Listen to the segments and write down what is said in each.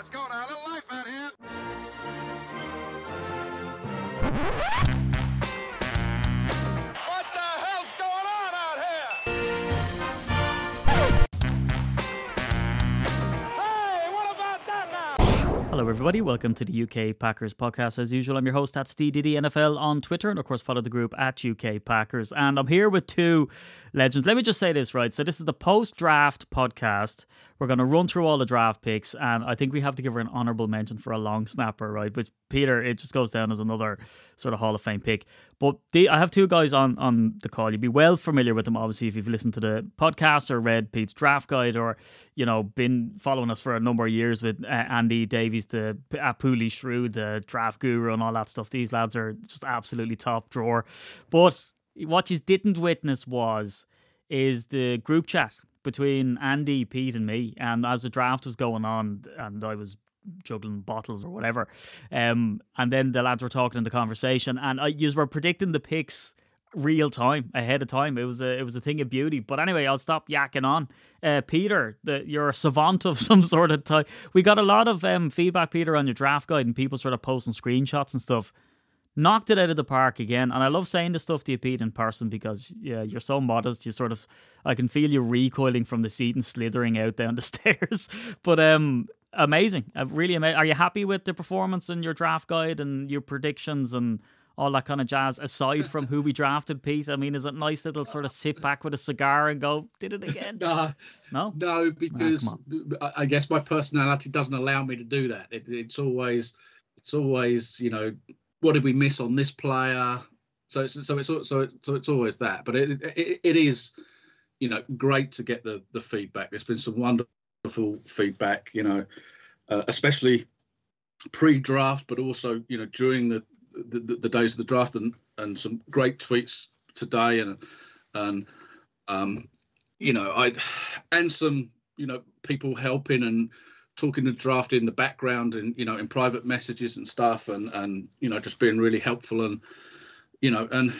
Let's go now. A little life out here. What the hell's going on out here? Hey, what about that now? Hello everybody, welcome to the UK Packers podcast. As usual, I'm your host at SteeDDNFL on Twitter, and of course follow the group at UK Packers. And I'm here with two legends. Let me just say this, right? So this is the post-draft podcast. We're going to run through all the draft picks, and I think we have to give her an honourable mention for a long snapper, right? Which, Peter, it just goes down as another sort of Hall of Fame pick. But I have two guys on the call. You'd be well familiar with them, obviously, if you've listened to the podcast or read Pete's draft guide, or, you know, been following us for a number of years with Andy Davies, the Apuli Shrew, the draft guru and all that stuff. These lads are just absolutely top drawer. But what you didn't witness is the group chat between Andy, Pete and me. And as the draft was going on and I was juggling bottles or whatever, and then the lads were talking in the conversation, and you were predicting the picks real time, ahead of time. It was a thing of beauty. But anyway, I'll stop yakking on. Peter, you're a savant of some sort of type. We got a lot of feedback, Peter, on your draft guide, and people sort of posting screenshots and stuff. Knocked it out of the park again, and I love saying this stuff to you, Pete, in person, because you're so modest. You sort of, I can feel you recoiling from the seat and slithering out down the stairs. But amazing, really amazing. Are you happy with the performance in your draft guide and your predictions and all that kind of jazz? Aside from who we drafted, Pete, I mean, is it nice little sort of sit back with a cigar and go, did it again? No, because I guess my personality doesn't allow me to do that. It's always, you know, what did we miss on this player? So it's always that. But it is, you know, great to get the feedback. There's been some wonderful feedback, you know, especially pre-draft, but also, you know, during the days of the draft, and some great tweets today, and you know, and some, you know, people helping and talking to draft in the background, and, you know, in private messages and stuff, and you know, just being really helpful. And, you know, and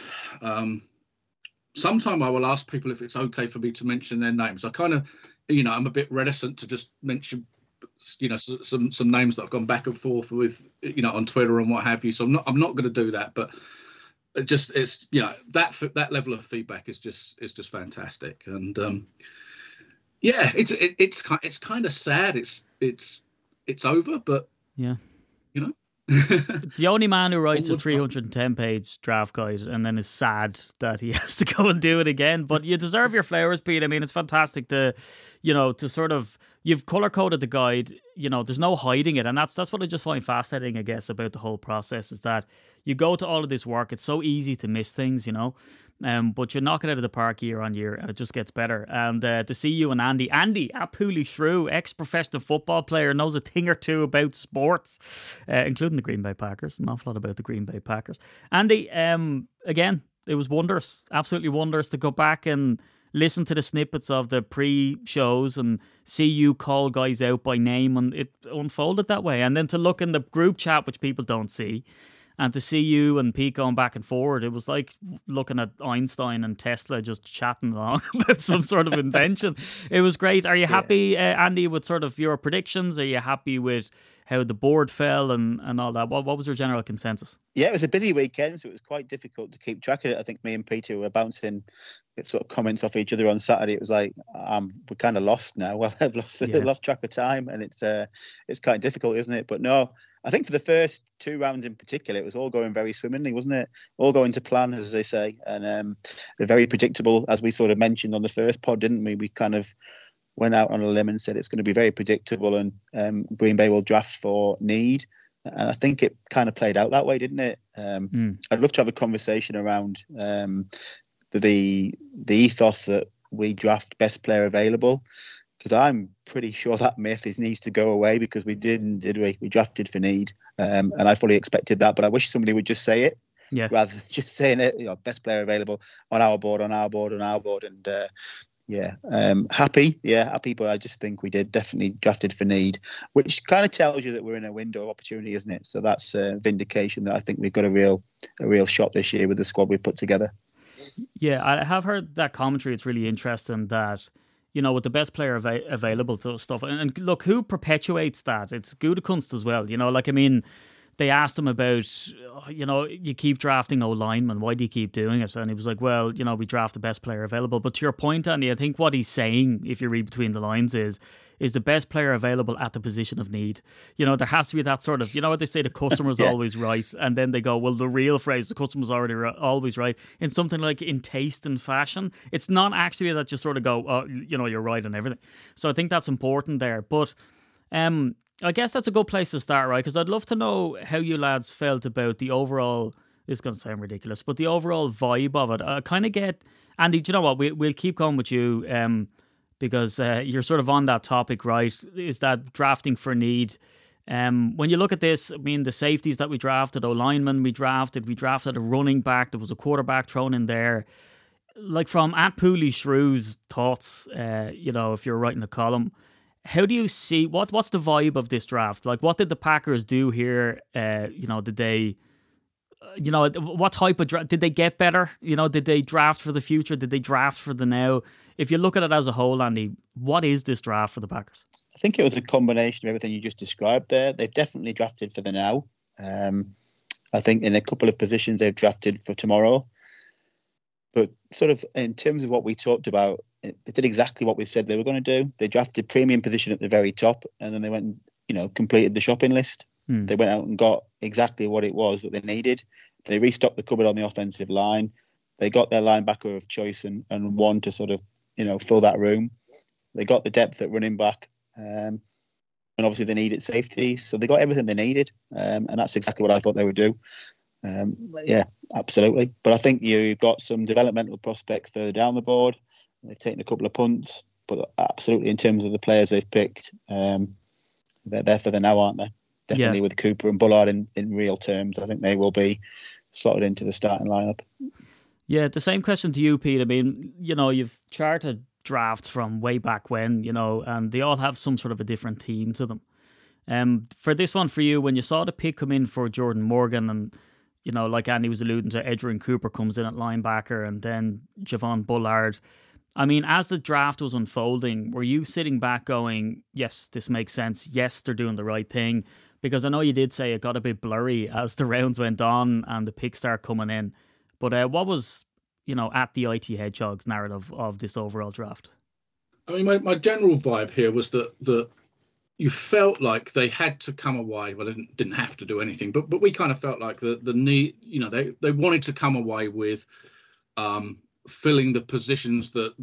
sometime I will ask people if it's okay for me to mention their names. I kind of, you know, I'm a bit reticent to just mention, you know, some names that I've gone back and forth with, you know, on Twitter and what have you. So I'm not going to do that. But it's you know, that level of feedback is just fantastic. And yeah, it's kind of sad. It's over, but yeah, you know. The only man who writes a 310-page draft guide and then is sad that he has to go and do it again. But you deserve your flowers, Pete. I mean, it's fantastic to sort of, you've color-coded the guide. You know, there's no hiding it. And that's what I just find fascinating, I guess, about the whole process, is that you go to all of this work. It's so easy to miss things, you know. But you knock it out of the park year on year, and it just gets better. And to see you and Andy Apuli Shrew, ex-professional football player, knows a thing or two about sports, including the Green Bay Packers, an awful lot about the Green Bay Packers. Andy, again, it was wondrous, absolutely wondrous to go back and listen to the snippets of the pre-shows and see you call guys out by name, and it unfolded that way. And then to look in the group chat, which people don't see, and to see you and Pete going back and forward, it was like looking at Einstein and Tesla just chatting along about some sort of invention. It was great. Are you happy, Andy, with sort of your predictions? Are you happy with how the board fell and all that? What was your general consensus? Yeah, it was a busy weekend, so it was quite difficult to keep track of it. I think me and Peter were bouncing sort of comments off each other on Saturday. It was like, we're kind of lost now. Well, I've lost track of time, and it's kind of difficult, isn't it? But no, I think for the first two rounds in particular, it was all going very swimmingly, wasn't it? All going to plan, as they say, and very predictable, as we sort of mentioned on the first pod, didn't we? We kind of went out on a limb and said it's going to be very predictable, and Green Bay will draft for need. And I think it kind of played out that way, didn't it? I'd love to have a conversation around the ethos that we draft best player available, because I'm pretty sure that myth needs to go away, because we didn't, did we? We drafted for need, and I fully expected that. But I wish somebody would just say it, rather than just saying it. You know, best player available on our board, and happy. But I just think we definitely drafted for need, which kind of tells you that we're in a window of opportunity, isn't it? So that's vindication that I think we've got a real shot this year with the squad we've put together. Yeah, I have heard that commentary. It's really interesting that with the best player available to stuff. And look, who perpetuates that? It's Gutekunst as well. They asked him about, you keep drafting O-linemen. Why do you keep doing it? And he was like, well, we draft the best player available. But to your point, Andy, I think what he's saying, if you read between the lines, is the best player available at the position of need. There has to be that sort of, what they say, the customer's always right. And then they go, well, the real phrase, the customer's always right, in something like in taste and fashion. It's not actually that you sort of go, oh, you're right on everything. So I think that's important there. But I guess that's a good place to start, right? Because I'd love to know how you lads felt about the overall, this is going to sound ridiculous, but the overall vibe of it. I kind of get, Andy, do you know what? We'll keep going with you because you're sort of on that topic, right? Is that drafting for need? When you look at this, I mean, the safeties that we drafted, O-linemen we drafted a running back, there was a quarterback thrown in there. Like from @Pooley Shrew's thoughts, if you're writing a column, how do you see what's the vibe of this draft? Like, what did the Packers do here? Did they, what type of draft did they get better? Did they draft for the future? Did they draft for the now? If you look at it as a whole, Andy, what is this draft for the Packers? I think it was a combination of everything you just described there. They've definitely drafted for the now. I think in a couple of positions they've drafted for tomorrow. But sort of in terms of what we talked about, they did exactly what we said they were going to do. They drafted premium position at the very top, and then they went and, completed the shopping list. They went out and got exactly what it was that they needed. They restocked the cupboard on the offensive line. They got their linebacker of choice and one to sort of, fill that room. They got the depth at running back. And obviously they needed safety. So they got everything they needed. And that's exactly what I thought they would do. Yeah, absolutely. But I think you've got some developmental prospects further down the board. They've taken a couple of punts, but absolutely in terms of the players they've picked, they're there for the now, aren't they? Definitely with Cooper and Bullard in real terms. I think they will be slotted into the starting lineup. Yeah, the same question to you, Pete. I mean, you've charted drafts from way back when, and they all have some sort of a different theme to them. For this one, for you, when you saw the pick come in for Jordan Morgan and, like Andy was alluding to, Edgerrin Cooper comes in at linebacker and then Javon Bullard. I mean, as the draft was unfolding, were you sitting back going, yes, this makes sense. Yes, they're doing the right thing? Because I know you did say it got a bit blurry as the rounds went on and the picks start coming in. But what was, at the IT Hedgehogs narrative of this overall draft? I mean, my general vibe here was that you felt like they had to come away. Well, they didn't have to do anything, but we kind of felt like the need. They wanted to come away with filling the positions that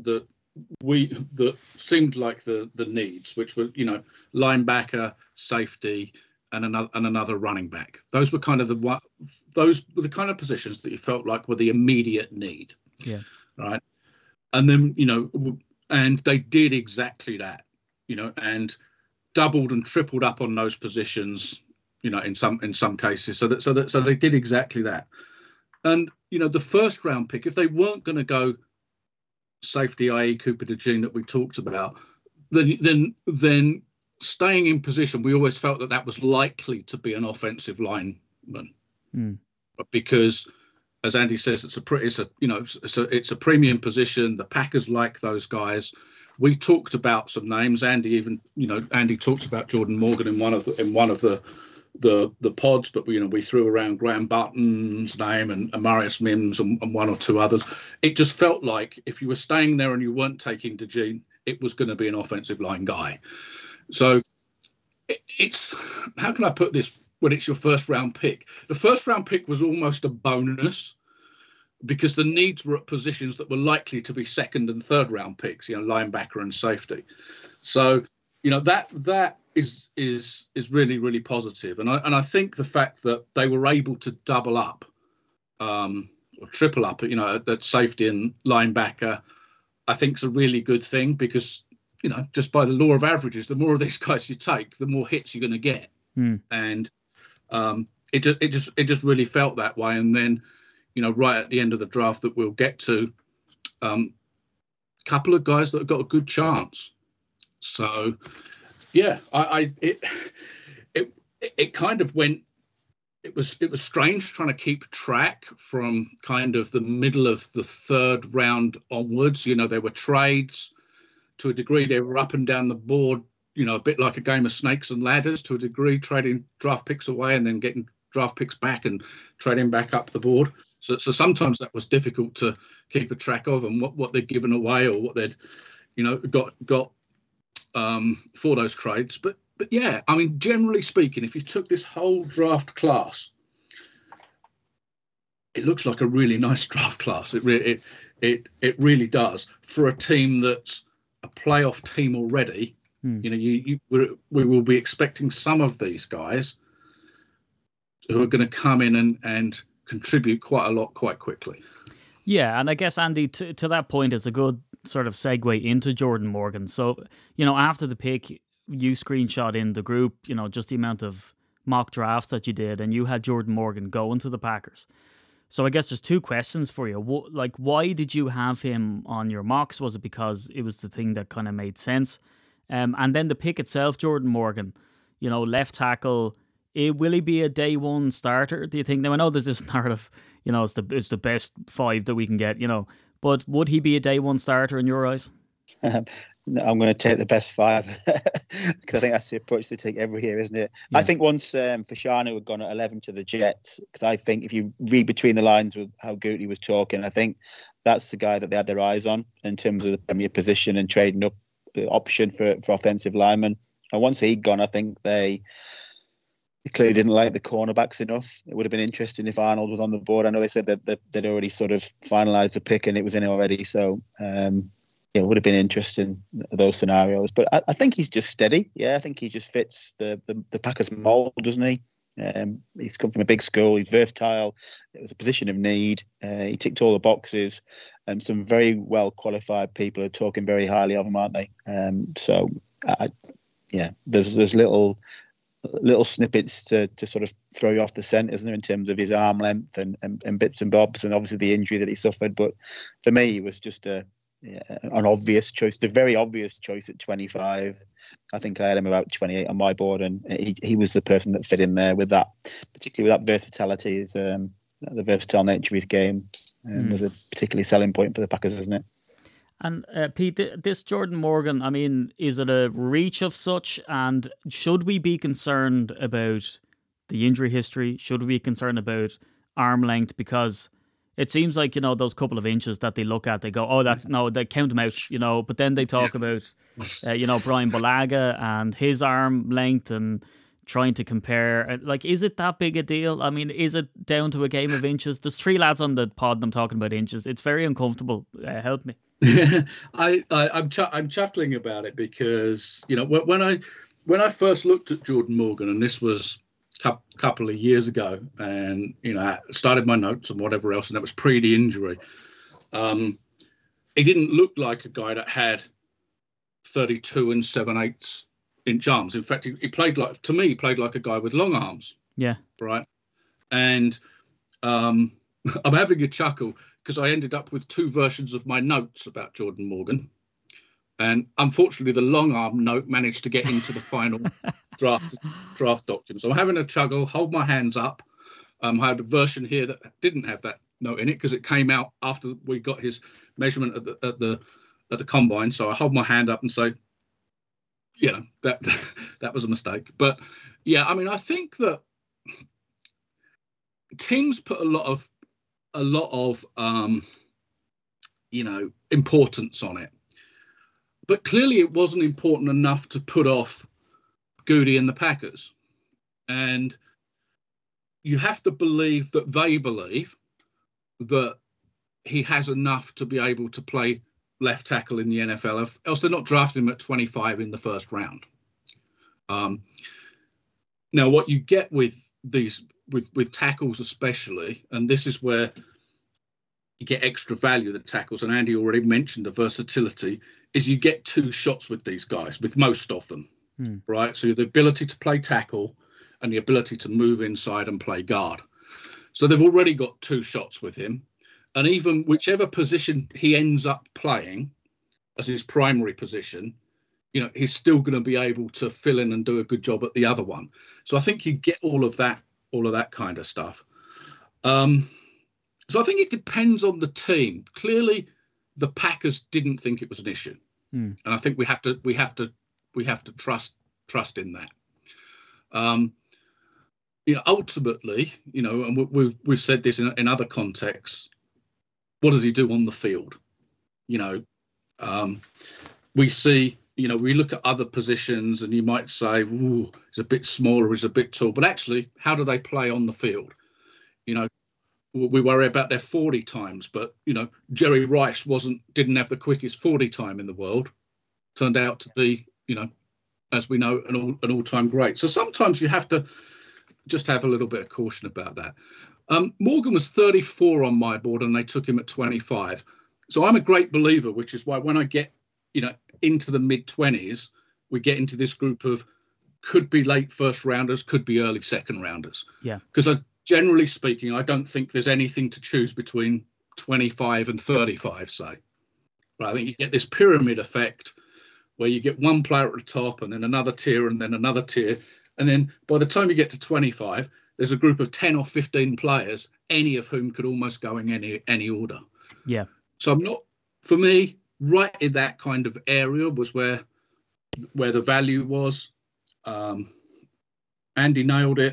seemed like the needs, which were linebacker, safety, and another running back. Those were kind of the kind of positions that you felt like were the immediate need. Yeah. Right. And then and they did exactly that. And doubled and tripled up on those positions. In some cases. So they did exactly that. And the first round pick, if they weren't going to go safety, i.e. Cooper DeJean that we talked about, then staying in position, we always felt that was likely to be an offensive lineman, because, as Andy says, it's a premium position. The Packers like those guys. We talked about some names. Andy talked about Jordan Morgan in one of the pods, but we threw around Graham Button's name and Amarius Mims and one or two others. It just felt like if you were staying there and you weren't taking DeJean, it was going to be an offensive line guy. So it's, how can I put this, when it's your first round pick? The first round pick was almost a bonus because the needs were at positions that were likely to be second and third round picks, linebacker and safety. So, that is really, really positive. And I think the fact that they were able to double up or triple up, at safety and linebacker, I think is a really good thing because, just by the law of averages, the more of these guys you take, the more hits you're going to get. And it just really felt that way. And then, right at the end of the draft that we'll get to, a couple of guys that have got a good chance. So, yeah, it kind of went. It was strange trying to keep track from kind of the middle of the third round onwards. There were trades to a degree, they were up and down the board, a bit like a game of snakes and ladders to a degree, trading draft picks away and then getting draft picks back and trading back up the board. So sometimes that was difficult to keep a track of, and what they'd given away or what they'd, got for those trades. But yeah, I mean, generally speaking, if you took this whole draft class, it looks like a really nice draft class. It really does for a team that's a playoff team already. We will be expecting some of these guys who are going to come in and contribute quite a lot quite quickly. Yeah, and I guess, Andy, to that point, it's a good sort of segue into Jordan Morgan. So, after the pick, you screenshot in the group, just the amount of mock drafts that you did, and you had Jordan Morgan going to the Packers. So I guess there's two questions for you. Why did you have him on your mocks? Was it because it was the thing that kind of made sense? And then the pick itself, Jordan Morgan, left tackle, will he be a day one starter, do you think? Now, I know there's this narrative, it's the best 5 that we can get, but would he be a day one starter in your eyes? I'm going to take the best 5 because I think that's the approach they take every year, isn't it? Yeah. I think once Fashanu had gone at 11 to the Jets, because I think if you read between the lines with how Goody was talking, I think that's the guy that they had their eyes on in terms of the premier position and trading up the option for offensive linemen. And once he'd gone, I think they clearly didn't like the cornerbacks enough. It would have been interesting if Arnold was on the board. I know they said that they'd already sort of finalised the pick and it was in already. So, it would have been interesting, those scenarios. But I think he's just steady. Yeah, I think he just fits the Packers mould, doesn't he? He's come from a big school. He's versatile. It was a position of need. He ticked all the boxes. And some very well qualified people are talking very highly of him, aren't they? There's little snippets to sort of throw you off the scent, isn't there, in terms of his arm length and bits and bobs, and obviously the injury that he suffered. But for me, he was just an obvious choice, the very obvious choice at 25. I think I had him about 28 on my board, and he was the person that fit in there with that, particularly with that versatility. The versatile nature of his game was a particularly selling point for the Packers, isn't it? And Pete, this Jordan Morgan, I mean, is it a reach of such? And should we be concerned about the injury history? Should we be concerned about arm length? Because it seems like, those couple of inches that they look at, they go, they count them out, but then they talk about, Brian Bulaga and his arm length and trying to compare. Is it that big a deal? I mean, is it down to a game of inches? There's 3 lads on the pod and I'm talking about inches. It's very uncomfortable. Help me. I'm chuckling about it because, when I first looked at Jordan Morgan, and this was couple of years ago, and I started my notes and whatever else, and that was pre the injury. He didn't look like a guy that had 32 and 7/8 inch arms. In fact, he played like a guy with long arms. Yeah. Right. And I'm having a chuckle because I ended up with 2 versions of my notes about Jordan Morgan. And unfortunately, the long arm note managed to get into the final draft document. So I'm having a chuckle, hold my hands up. I had a version here that didn't have that note in it because it came out after we got his measurement at the combine. So I hold my hand up and say, that was a mistake. But yeah, I mean, I think that teams put a lot of importance on it. But clearly it wasn't important enough to put off Goody and the Packers. And you have to believe that they believe that he has enough to be able to play left tackle in the NFL, else they're not drafting him at 25 in the first round. Now, what you get with these, with tackles especially, and this is where you get extra value, the tackles, and Andy already mentioned the versatility, is you get 2 shots with these guys, with most of them, right? So the ability to play tackle and the ability to move inside and play guard. So they've already got 2 shots with him. And even whichever position he ends up playing as his primary position, he's still going to be able to fill in and do a good job at the other one. So I think you get all of that kind of stuff. So I think it depends on the team. Clearly, the Packers didn't think it was an issue. and I think we have to trust in that. Ultimately, and we've said this in other contexts. What does he do on the field? We see. We look at other positions, and you might say, "Ooh, he's a bit smaller, he's a bit tall," but actually, how do they play on the field? We worry about their 40 times, but Jerry Rice didn't have the quickest 40 time in the world. Turned out to be, as we know, an all-time great. So sometimes you have to just have a little bit of caution about that. Morgan was 34 on my board, and they took him at 25. So I'm a great believer, which is why when I get, into the mid-20s, we get into this group of could be late first rounders, could be early second rounders. Yeah. Because generally speaking, I don't think there's anything to choose between 25 and 35, say. But I think you get this pyramid effect where you get one player at the top and then another tier and then another tier. And then by the time you get to 25, there's a group of 10 or 15 players, any of whom could almost go in any order. Yeah. So for me, right in that kind of area was where the value was. Andy nailed it.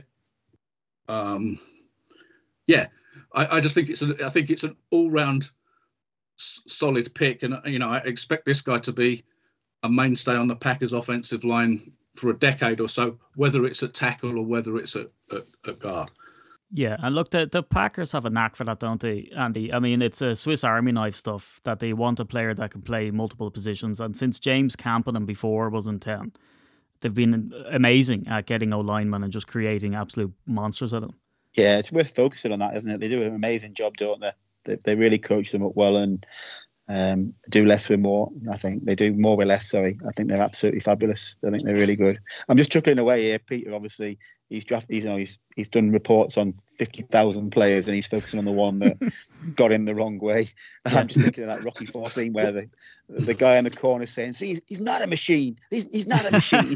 I just think it's an all-round solid pick, and I expect this guy to be a mainstay on the Packers' offensive line for a decade or so, whether it's at tackle or whether it's at guard. Yeah, and look, the Packers have a knack for that, don't they, Andy? I mean, it's a Swiss Army knife stuff that they want a player that can play multiple positions, and since James Campen before was in town, they've been amazing at getting O-linemen and just creating absolute monsters of them. Yeah, it's worth focusing on that, isn't it? They do an amazing job, don't they? They really coach them up well and do less with more. I think they do more with less. Sorry, I think they're absolutely fabulous. I think they're really good. I'm just chuckling away here, Peter. Obviously, he's done reports on 50,000 players, and he's focusing on the one that got in the wrong way. I'm just thinking of that Rocky IV scene where the guy in the corner saying, "See, he's not a machine. He's not a machine."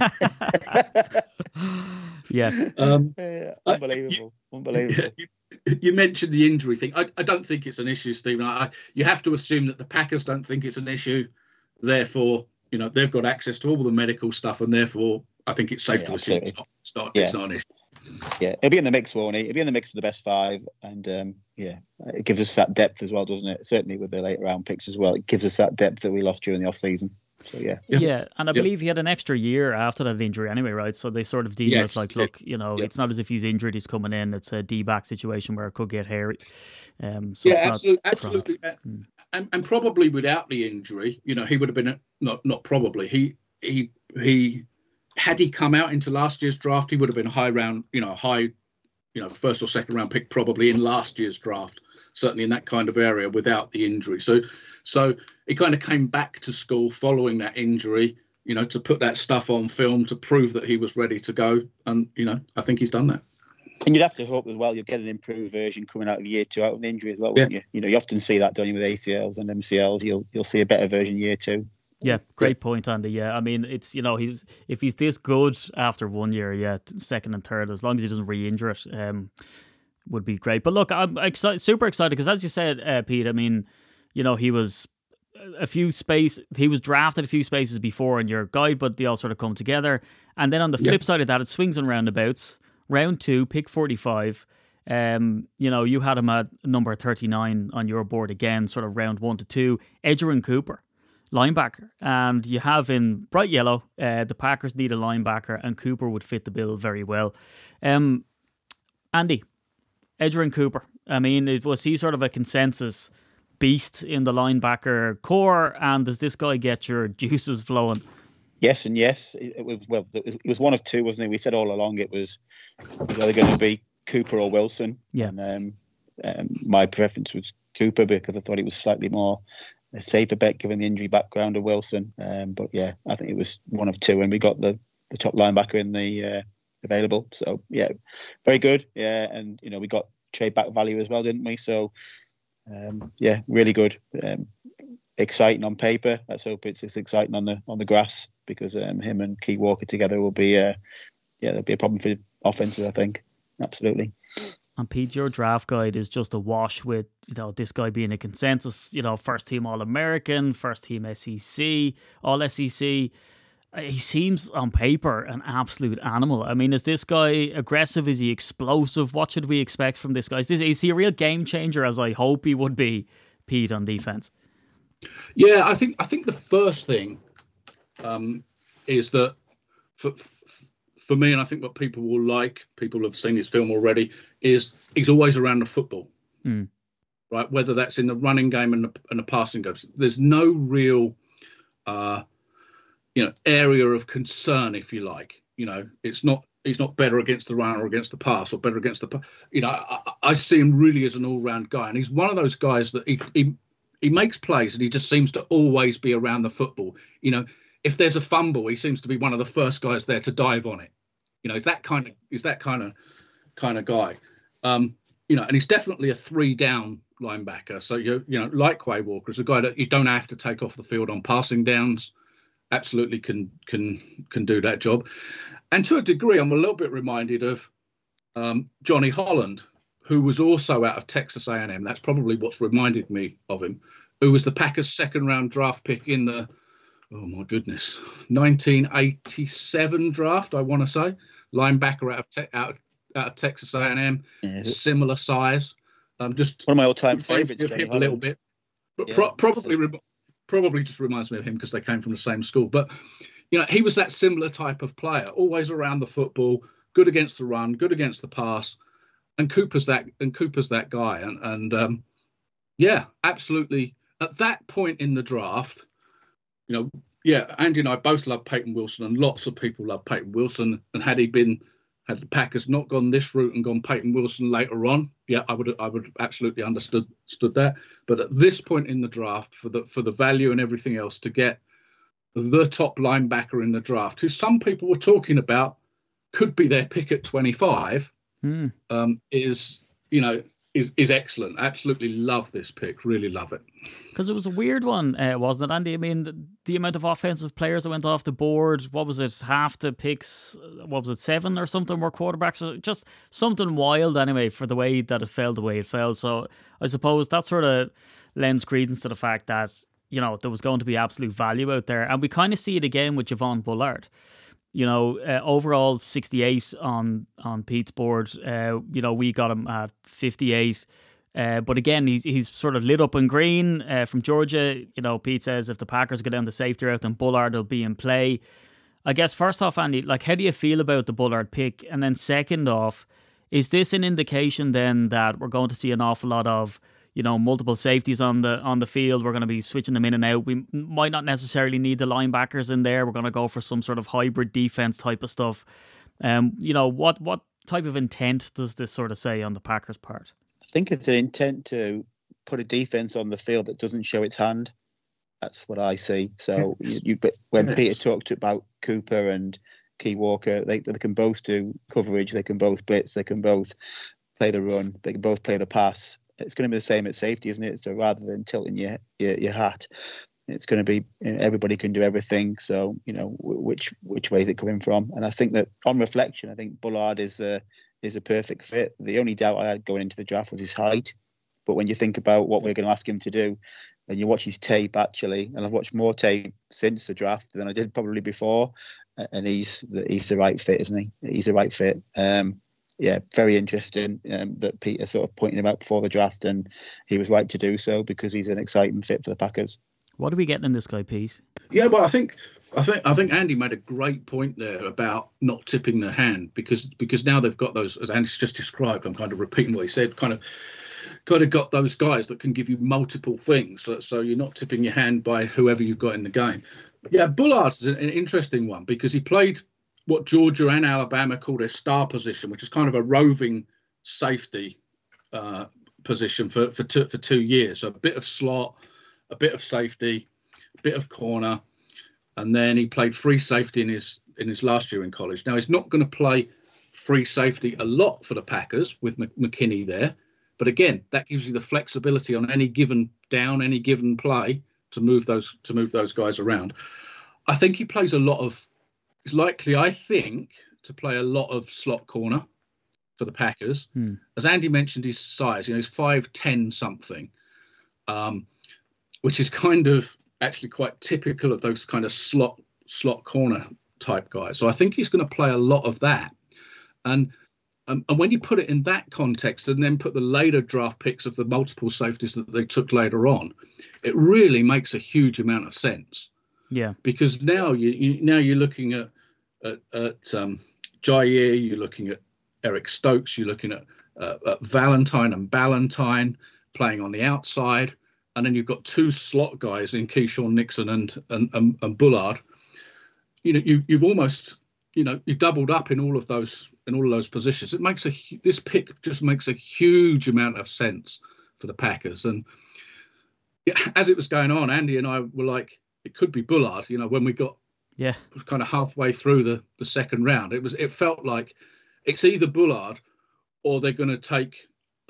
Yeah. Unbelievable. Unbelievable. You mentioned the injury thing. I don't think it's an issue, Stephen. You have to assume that the Packers don't think it's an issue. Therefore, they've got access to all the medical stuff, and therefore, I think it's safe to assume it's not an issue. Yeah, he'll be in the mix, won't he? He'll be in the mix of the best five, and it gives us that depth as well, doesn't it? Certainly with the late round picks as well, it gives us that depth that we lost during the off season. So yeah, and I believe he had an extra year after that injury anyway, right? So they sort of deem it like, look, it's not as if he's injured, he's coming in. It's a D-back situation where it could get hairy. Absolutely. And probably without the injury, he would have been not probably. He had he come out into last year's draft, he would have been a high first or second round pick probably in last year's draft. Certainly in that kind of area without the injury. So he kind of came back to school following that injury, to put that stuff on film to prove that he was ready to go. And, I think he's done that. And you'd have to hope as well you'll get an improved version coming out of year two out of the injury as well, wouldn't you? You often see that, don't you, with ACLs and MCLs. You'll see a better version year two. Yeah, great point, Andy. Yeah, I mean, it's if he's this good after 1 year, second and third, as long as he doesn't re-injure it, would be great. But look, I'm super excited because, as you said, Pete, I mean, he was he was drafted a few spaces before in your guide, but they all sort of come together. And then on the flip side of that, it swings and roundabouts. Round 2, pick 45. You had him at number 39 on your board again, sort of round 1 to 2. Edgerrin Cooper, linebacker, and you have in bright yellow. The Packers need a linebacker, and Cooper would fit the bill very well. Andy, Edgerrin Cooper. I mean, was he sort of a consensus beast in the linebacker core? And does this guy get your juices flowing? Yes and yes. It was one of two, wasn't it? We said all along it was either going to be Cooper or Wilson. Yeah. And my preference was Cooper because I thought he was slightly more a safer bet given the injury background of Wilson. But yeah, I think it was one of two, and we got the top linebacker in the available. So yeah, very good. Yeah, and we got trade back value as well, didn't we? So really good. Exciting on paper. Let's hope it's exciting on the grass because him and Key Walker together will be there'll be a problem for offenses, I think. Absolutely. And Pete, your draft guide is just a wash with, this guy being a consensus, first team All-American, first team SEC, All SEC. He seems on paper an absolute animal. I mean, is this guy aggressive? Is he explosive? What should we expect from this guy? Is he a real game changer, as I hope he would be, Pete, on defense? Yeah, I think the first thing is that for me, and I think what people will like, people have seen his film already, is he's always around the football, right? Whether that's in the running game and the passing game. There's no real, area of concern, if you like. He's not better against the run or against the pass or better against the. I see him really as an all-round guy, and he's one of those guys that he makes plays and he just seems to always be around the football. If there's a fumble, he seems to be one of the first guys there to dive on it. He's that kind of guy. And he's definitely a 3-down linebacker. So like Quay Walker, is a guy that you don't have to take off the field on passing downs. Absolutely can do that job. And to a degree, I'm a little bit reminded of Johnny Holland, who was also out of Texas A&M. That's probably what's reminded me of him. Who was the Packers' second-round draft pick in the 1987 draft, I want to say. Linebacker out of Texas A&M, similar size. Just one of my all-time favorites. A little bit, but probably just reminds me of him because they came from the same school. But he was that similar type of player, always around the football, good against the run, good against the pass, and Cooper's that guy. And absolutely. At that point in the draft, Andy and I both love Peyton Wilson, and lots of people love Peyton Wilson. And had the Packers not gone this route and gone Peyton Wilson later on, I would absolutely understood that. But at this point in the draft, for the value and everything else, to get the top linebacker in the draft, who some people were talking about could be their pick at 25, is excellent. Absolutely love this pick. Really love it. Because it was a weird one, wasn't it, Andy? I mean, the amount of offensive players that went off the board, what was it, half the picks, 7 or something were quarterbacks? Just something wild anyway for the way that it fell the way it fell. So I suppose that sort of lends credence to the fact that, there was going to be absolute value out there. And we kind of see it again with Javon Bullard. Overall 68 on Pete's board. We got him at 58. But again, he's sort of lit up in green from Georgia. Pete says if the Packers go down the safety route, then Bullard will be in play. I guess first off, Andy, how do you feel about the Bullard pick? And then second off, is this an indication then that we're going to see an awful lot of multiple safeties on the field? We're going to be switching them in and out. We might not necessarily need the linebackers in there. We're going to go for some sort of hybrid defense type of stuff. What type of intent does this sort of say on the Packers' part? I think it's an intent to put a defense on the field that doesn't show its hand. That's what I see. So when Peter talked about Cooper and Quay Walker, they can both do coverage. They can both blitz. They can both play the run. They can both play the pass. It's going to be the same at safety, isn't it? So rather than tilting your hat, it's going to be everybody can do everything. So which way is it coming from? And I think that on reflection, I think Bullard is a perfect fit. The only doubt I had going into the draft was his height. But when you think about what we're going to ask him to do, and you watch his tape actually, and I've watched more tape since the draft than I did probably before, and he's the right fit, isn't he? He's the right fit. Very interesting that Peter sort of pointed him out before the draft, and he was right to do so because he's an exciting fit for the Packers. What are we getting in this guy, Pete? Yeah, well, I think Andy made a great point there about not tipping the hand because now they've got those, as Andy's just described. I'm kind of repeating what he said. Kind of got those guys that can give you multiple things, so you're not tipping your hand by whoever you've got in the game. Yeah, Bullard is an interesting one because he played what Georgia and Alabama call their star position, which is kind of a roving safety position for 2 years. So a bit of slot, a bit of safety, a bit of corner, and then he played free safety in his last year in college. Now he's not going to play free safety a lot for the Packers with McKinney there, but again, that gives you the flexibility on any given down, any given play to move those guys around. I think he plays a lot of. It's likely, I think, to play a lot of slot corner for the Packers. As Andy mentioned, his size, he's 5'10" something, which is kind of actually quite typical of those kind of slot corner type guys. So I think he's going to play a lot of that. And when you put it in that context and then put the later draft picks of the multiple safeties that they took later on, it really makes a huge amount of sense. Yeah. Because now you're looking at Jair, you're looking at Eric Stokes, you're looking at Valentine and Ballantyne playing on the outside, and then you've got two slot guys in Keyshawn Nixon and Bullard. You've almost you doubled up in all of those positions. It makes this pick just makes a huge amount of sense for the Packers. And as it was going on, Andy and I were like, it could be Bullard. When we got kind of halfway through the second round, it felt like it's either Bullard or they're going to take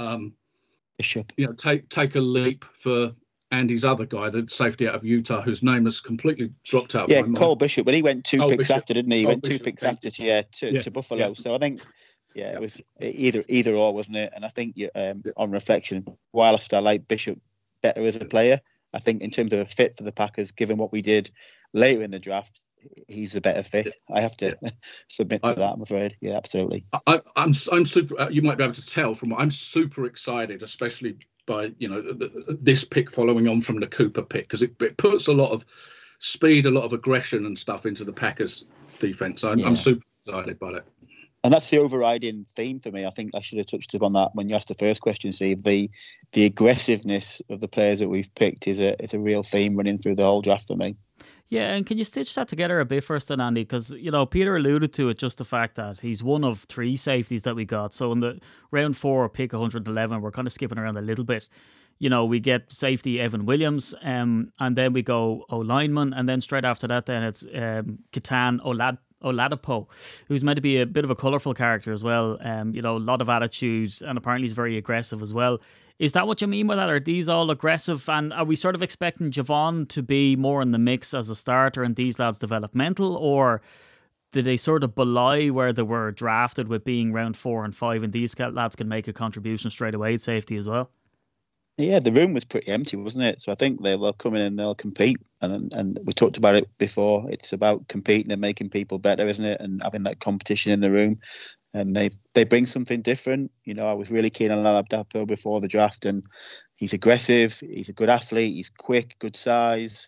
Bishop. Take a leap for Andy's other guy, the safety out of Utah, whose name has completely dropped out. Yeah, Cole Bishop, but he went two picks after, didn't he? He went 2 picks after to Buffalo. Yeah. So I think, it was either or, wasn't it? And I think on reflection, whilst I like Bishop better as a player, I think in terms of a fit for the Packers, given what we did later in the draft, he's a better fit. I have to submit to that, I'm afraid. Yeah, absolutely. I'm super. You might be able to tell from what I'm super excited, especially by this pick following on from the Cooper pick, because it puts a lot of speed, a lot of aggression and stuff into the Packers defense. I'm super excited by it. And that's the overriding theme for me. I think I should have touched upon that when you asked the first question, Steve. The aggressiveness of the players that we've picked is a real theme running through the whole draft for me. Yeah, and can you stitch that together a bit first then, Andy? Because, Peter alluded to it, just the fact that he's one of 3 safeties that we got. So in the round 4, pick 111, we're kind of skipping around a little bit. We get safety Evan Williams, and then we go O-lineman, and then straight after that, then it's Ketan Oladapo, who's meant to be a bit of a colourful character as well. A lot of attitude, and apparently he's very aggressive as well. Is that what you mean by that? Are these all aggressive? And are we sort of expecting Javon to be more in the mix as a starter and these lads developmental? Or did they sort of belie where they were drafted with being round 4 and 5 and these lads can make a contribution straight away at safety as well? Yeah, the room was pretty empty, wasn't it? So I think they'll come in and they'll compete. And we talked about it before. It's about competing and making people better, isn't it? And having that competition in the room. And they bring something different. I was really keen on Oladapo before the draft, and he's aggressive. He's a good athlete. He's quick, good size.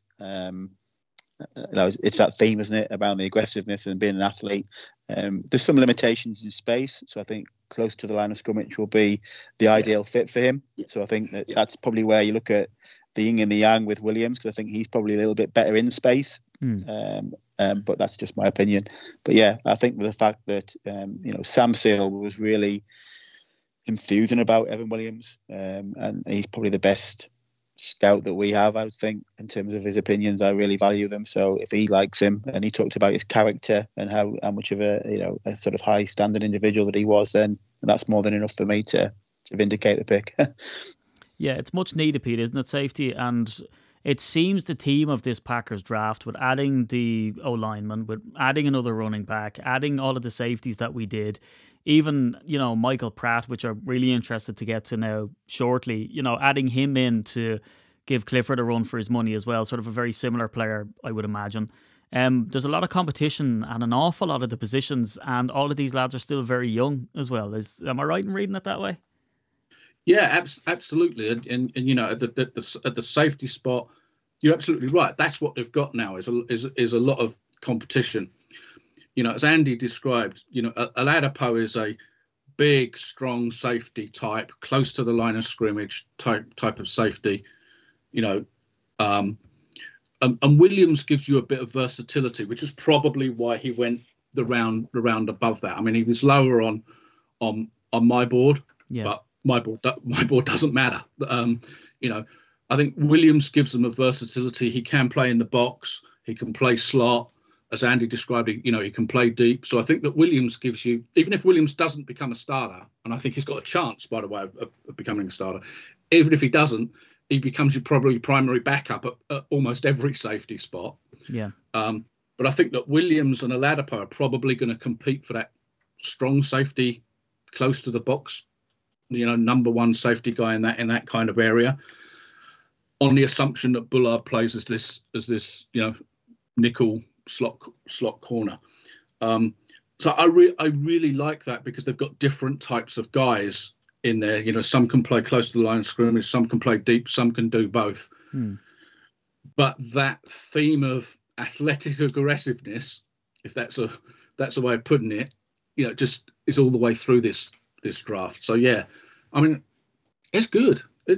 It's that theme, isn't it, around the aggressiveness and being an athlete. There's some limitations in space, so I think close to the line of scrimmage will be the ideal fit for him. So I think that's probably where you look at the yin and the yang with Williams, because I think he's probably a little bit better in space. But that's just my opinion. But yeah, I think the fact that Sam Seal was really enthusing about Evan Williams, and he's probably the best scout that we have, I would think, in terms of his opinions. I really value them. So if he likes him, and he talked about his character and how much of a sort of high standard individual that he was, then that's more than enough for me to vindicate the pick. Yeah, it's much needed, Pete, isn't it, safety? And it seems the theme of this Packers draft, with adding the O-lineman, with adding another running back, adding all of the safeties that we did, even, Michael Pratt, which I'm really interested to get to now shortly, adding him in to give Clifford a run for his money as well, sort of a very similar player, I would imagine. There's a lot of competition and an awful lot of the positions, and all of these lads are still very young as well. Am I right in reading it that way? Yeah, absolutely. And at the safety spot, you're absolutely right. That's what they've got now is a lot of competition. As Andy described, Oladapo is a big, strong safety type, close to the line of scrimmage type of safety. And Williams gives you a bit of versatility, which is probably why he went the round above that. I mean, he was lower on my board, but my board doesn't matter. I think Williams gives them a versatility. He can play in the box. He can play slot. As Andy described, he can play deep. So I think that Williams gives you, even if Williams doesn't become a starter, and I think he's got a chance, by the way, of becoming a starter, even if he doesn't, he becomes your probably primary backup at almost every safety spot. Yeah. But I think that Williams and Oladapo are probably going to compete for that strong safety close to the box, number one safety guy in that kind of area, on the assumption that Bullard plays as this nickel slot corner. So I really like that, because they've got different types of guys in there. Some can play close to the line of scrimmage, some can play deep, some can do both. But that theme of athletic aggressiveness, if that's a way of putting it, just is all the way through this draft. So yeah, I mean, it's good.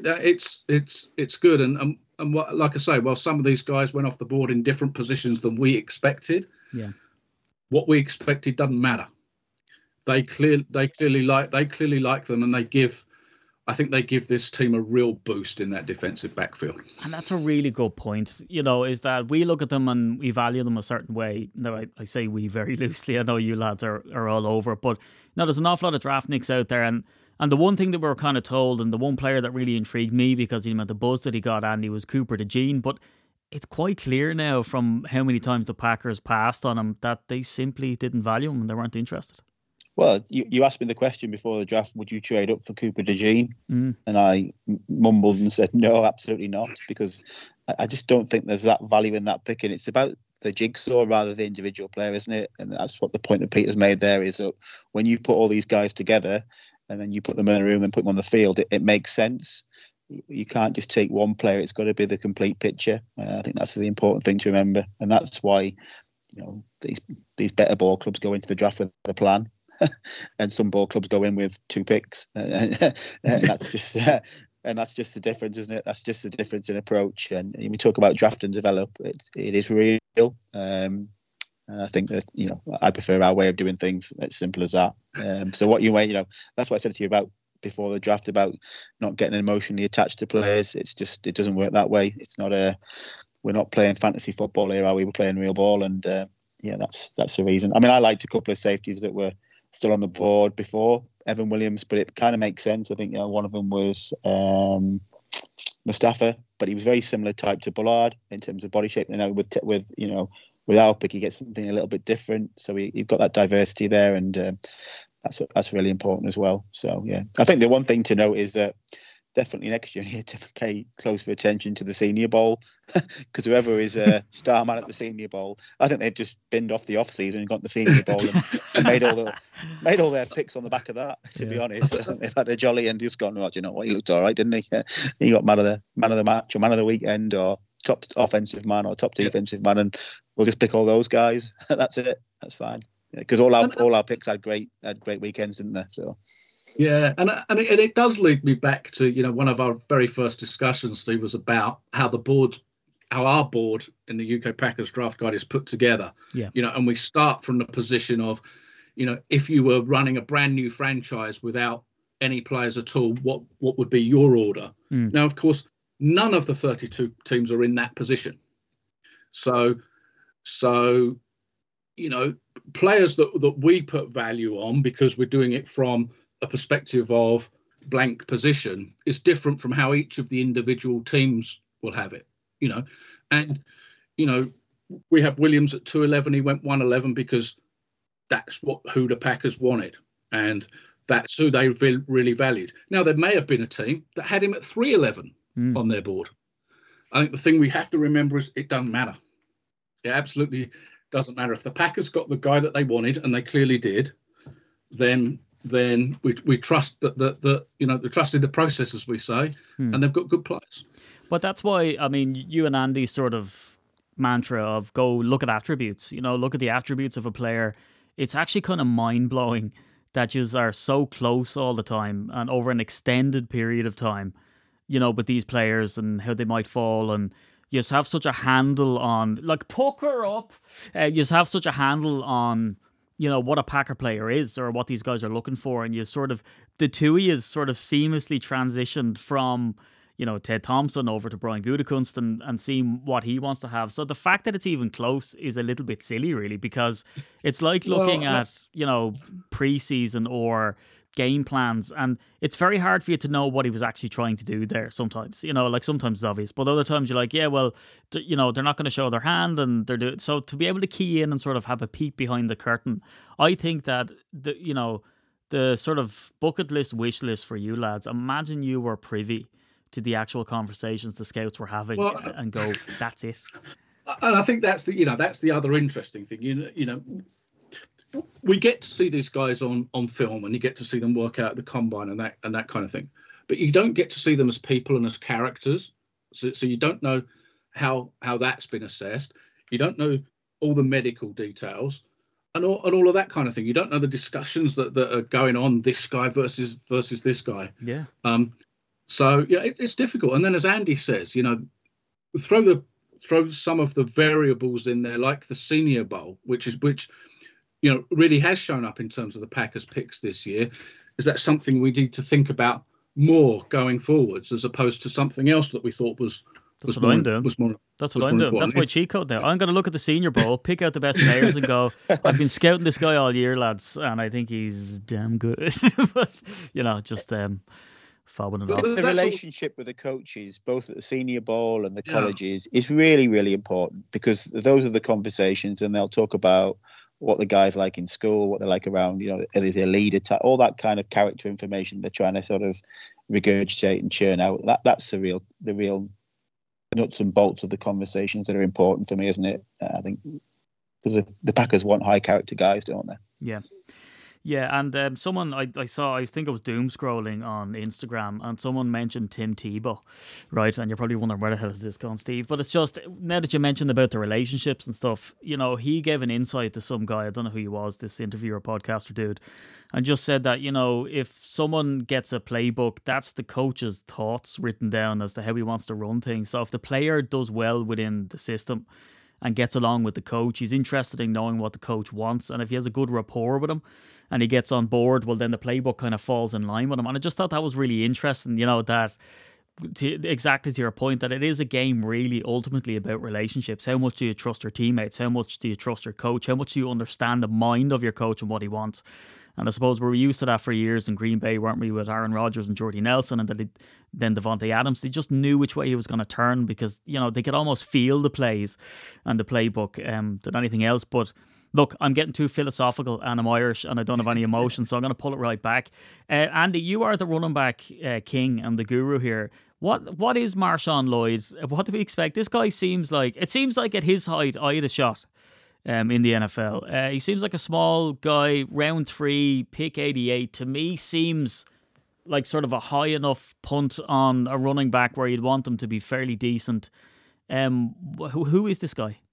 It's good, and what, like I say, well, some of these guys went off the board in different positions than we expected. Yeah, what we expected doesn't matter. They clearly like them, and I think they give this team a real boost in that defensive backfield. And that's a really good point, is that we look at them and we value them a certain way. Now, I say we very loosely. I know you lads are all over it, but there's an awful lot of draft nicks out there. And the one thing that we were kind of told, and the one player that really intrigued me, because the buzz that he got, Andy, was Cooper DeJean. But it's quite clear now from how many times the Packers passed on him that they simply didn't value him and they weren't interested. Well, you asked me the question before the draft, would you trade up for Cooper DeJean? And I mumbled and said, no, absolutely not, because I just don't think there's that value in that pick. And it's about the jigsaw rather than the individual player, isn't it? And that's what the point that Peter's made there is that when you put all these guys together and then you put them in a room and put them on the field, it makes sense. You can't just take one player. It's got to be the complete picture. I think that's the important thing to remember. And that's why, these better ball clubs go into the draft with a plan. And some ball clubs go in with 2 picks, and that's just the difference, isn't it? That's just the difference in approach. And we talk about draft and develop; it is real. And I think that I prefer our way of doing things. It's simple as that. So what that's what I said to you about before the draft about not getting emotionally attached to players. It doesn't work that way. It's not we're not playing fantasy football here, are we? We're playing real ball, and that's the reason. I mean, I liked a couple of safeties that were still on the board before Evan Williams, but it kind of makes sense. I think one of them was Mustafa, but he was very similar type to Bullard in terms of body shape. With our pick, he gets something a little bit different. So you've got that diversity there, and that's really important as well. So yeah, I think the one thing to note is that definitely next year you need to pay closer attention to the Senior Bowl, because whoever is a star man at the Senior Bowl, I think they've just binned off the off season and got the Senior Bowl and made all their picks on the back of that. To be honest, they've had a jolly and just gone, you know what, he looked all right, didn't he? He got man of the match or man of the weekend or top offensive man or top defensive man, and we'll just pick all those guys. That's it. That's fine. Because all our picks had great weekends, didn't they? So. Yeah, and it does lead me back to one of our very first discussions, Steve, was about how our board in the UK Packers Draft Guide is put together. Yeah, and we start from the position of, if you were running a brand new franchise without any players at all, what would be your order? Now, of course, none of the 32 teams are in that position. So players that we put value on because we're doing it from a perspective of blank position is different from how each of the individual teams will have it, and we have Williams at 211. He went 111 because that's who the Packers wanted, and that's who they really valued. Now, there may have been a team that had him at 311 on their board. I think the thing we have to remember is it doesn't matter. It absolutely doesn't matter. If the Packers got the guy that they wanted, and they clearly did, then we trust that they trusted the process, as we say, and they've got good players. But that's why, I mean, you and Andy's sort of mantra of go look at attributes, look at the attributes of a player. It's actually kind of mind-blowing that you are so close all the time and over an extended period of time, with these players and how they might fall, and you just have such a handle on, like, pucker up, you just have such a handle on what a Packer player is or what these guys are looking for. And you sort of, the two of you sort of seamlessly transitioned from, Ted Thompson over to Brian Gutekunst and seeing what he wants to have. So the fact that it's even close is a little bit silly, really, because it's like looking at, preseason or game plans, and it's very hard for you to know what he was actually trying to do there sometimes. Sometimes it's obvious, but other times you're like, yeah, well, they're not going to show their hand, and they're doing so. To be able to key in and sort of have a peek behind the curtain, I think that the the sort of bucket list, wish list for you lads. Imagine you were privy to the actual conversations the scouts were having, and go, that's it. And I think that's the other interesting thing. You know, we get to see these guys on film, and you get to see them work out at the combine and that kind of thing. But you don't get to see them as people and as characters. So you don't know how that's been assessed. You don't know all the medical details and all of that kind of thing. You don't know the discussions that are going on, this guy versus this guy. Yeah. So yeah, it's difficult. And then, as Andy says, you know, throw some of the variables in there, like the Senior Bowl, which you know really has shown up in terms of the Packers picks this year. Is that something we need to think about more going forwards, as opposed to something else that we thought was That's what I'm doing. That's my cheat code now. I'm going to look at the Senior Bowl, pick out the best players, and go, I've been scouting this guy all year, lads, and I think he's damn good. But, you know, just fobbing it off. The relationship with the coaches, both at the Senior Bowl and the colleges, is really, really important, because those are the conversations, and they'll talk about what the guys like in school, what they're like around, you know, are they a leader, all that kind of character information they're trying to sort of regurgitate and churn out. That's the real nuts and bolts of the conversations that are important for me, isn't it? I think because the Packers want high character guys, don't they? Yeah. Yeah, and someone I think I was doom scrolling on Instagram, and someone mentioned Tim Tebow, right? And you're probably wondering, where the hell is this going, Steve? But it's just, now that you mentioned about the relationships and stuff, you know, he gave an insight to some guy, I don't know who he was, this interviewer, podcaster dude, and just said that, you know, if someone gets a playbook, that's the coach's thoughts written down as to how he wants to run things. So if the player does well within the system and gets along with the coach, he's interested in knowing what the coach wants, and if he has a good rapport with him and he gets on board, well, then the playbook kind of falls in line with him. And I just thought that was really interesting, you know, that exactly to your point, that it is a game really ultimately about relationships. How much do you trust your teammates? How much do you trust your coach? How much do you understand the mind of your coach and what he wants? And I suppose we were used to that for years in Green Bay, weren't we, with Aaron Rodgers and Jordy Nelson, and then Devontae Adams. They just knew which way he was going to turn, because, you know, they could almost feel the plays and the playbook than anything else. But look, I'm getting too philosophical, and I'm Irish and I don't have any emotion, so I'm going to pull it right back. Andy, you are the running back king and the guru here. What is Marshawn Lloyd? What do we expect? This guy seems like at his height, I had a shot in the NFL. He seems like a small guy, round 3, pick 88. To me, seems like sort of a high enough punt on a running back where you'd want him to be fairly decent. Who is this guy?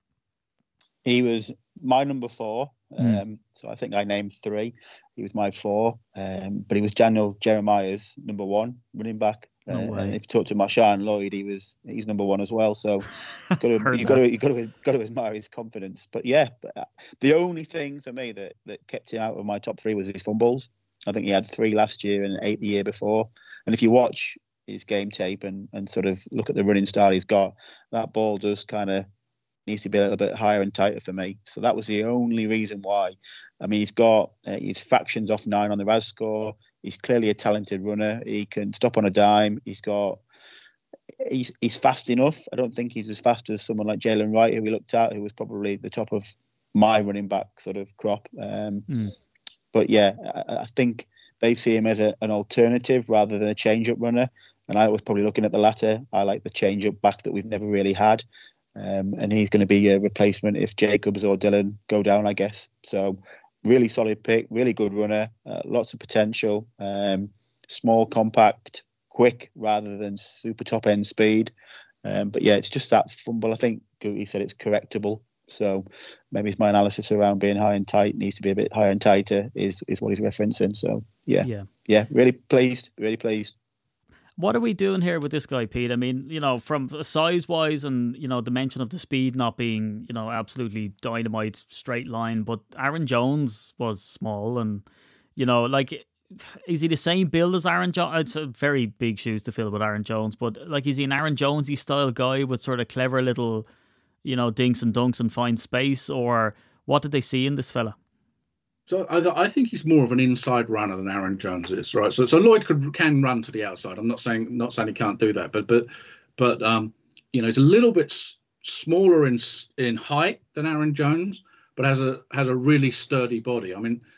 He was my number 4. So I think I named 3. He was my 4. But he was Daniel Jeremiah's number 1 running back. And if you talk to Marshawn Lloyd, he's number 1 as well. So you got to admire his confidence. But yeah, the only thing for me that kept him out of my top 3 was his fumbles. I think he had 3 last year and 8 the year before. And if you watch his game tape and sort of look at the running style he's got, that ball does kind of needs to be a little bit higher and tighter for me. So that was the only reason why. I mean, he's got his fractions off 9 on the RAS score. He's clearly a talented runner. He can stop on a dime. He's fast enough. I don't think he's as fast as someone like Jalen Wright, who we looked at, who was probably the top of my running back sort of crop. But yeah, I think they see him as an alternative rather than a change-up runner. And I was probably looking at the latter. I like the change-up back that we've never really had. And he's going to be a replacement if Jacobs or Dillon go down, I guess. So really solid pick, really good runner, lots of potential, small, compact, quick rather than super top end speed. But yeah, it's just that fumble. I think he said it's correctable. So maybe it's my analysis around being high and tight, needs to be a bit higher and tighter is what he's referencing. So yeah, really pleased. What are we doing here with this guy, Pete? I mean, you know, from size-wise and, you know, the mention of the speed not being, you know, absolutely dynamite straight line, but Aaron Jones was small and, you know, like, is he the same build as Aaron Jones? It's a very big shoes to fill with Aaron Jones, but, like, is he an Aaron Jonesy style guy with sort of clever little, you know, dinks and dunks and find space, or what did they see in this fella? So I think he's more of an inside runner than Aaron Jones is, right? So Lloyd can run to the outside. I'm not saying he can't do that, but you know, he's a little bit smaller in height than Aaron Jones, but has a really sturdy body. I mean,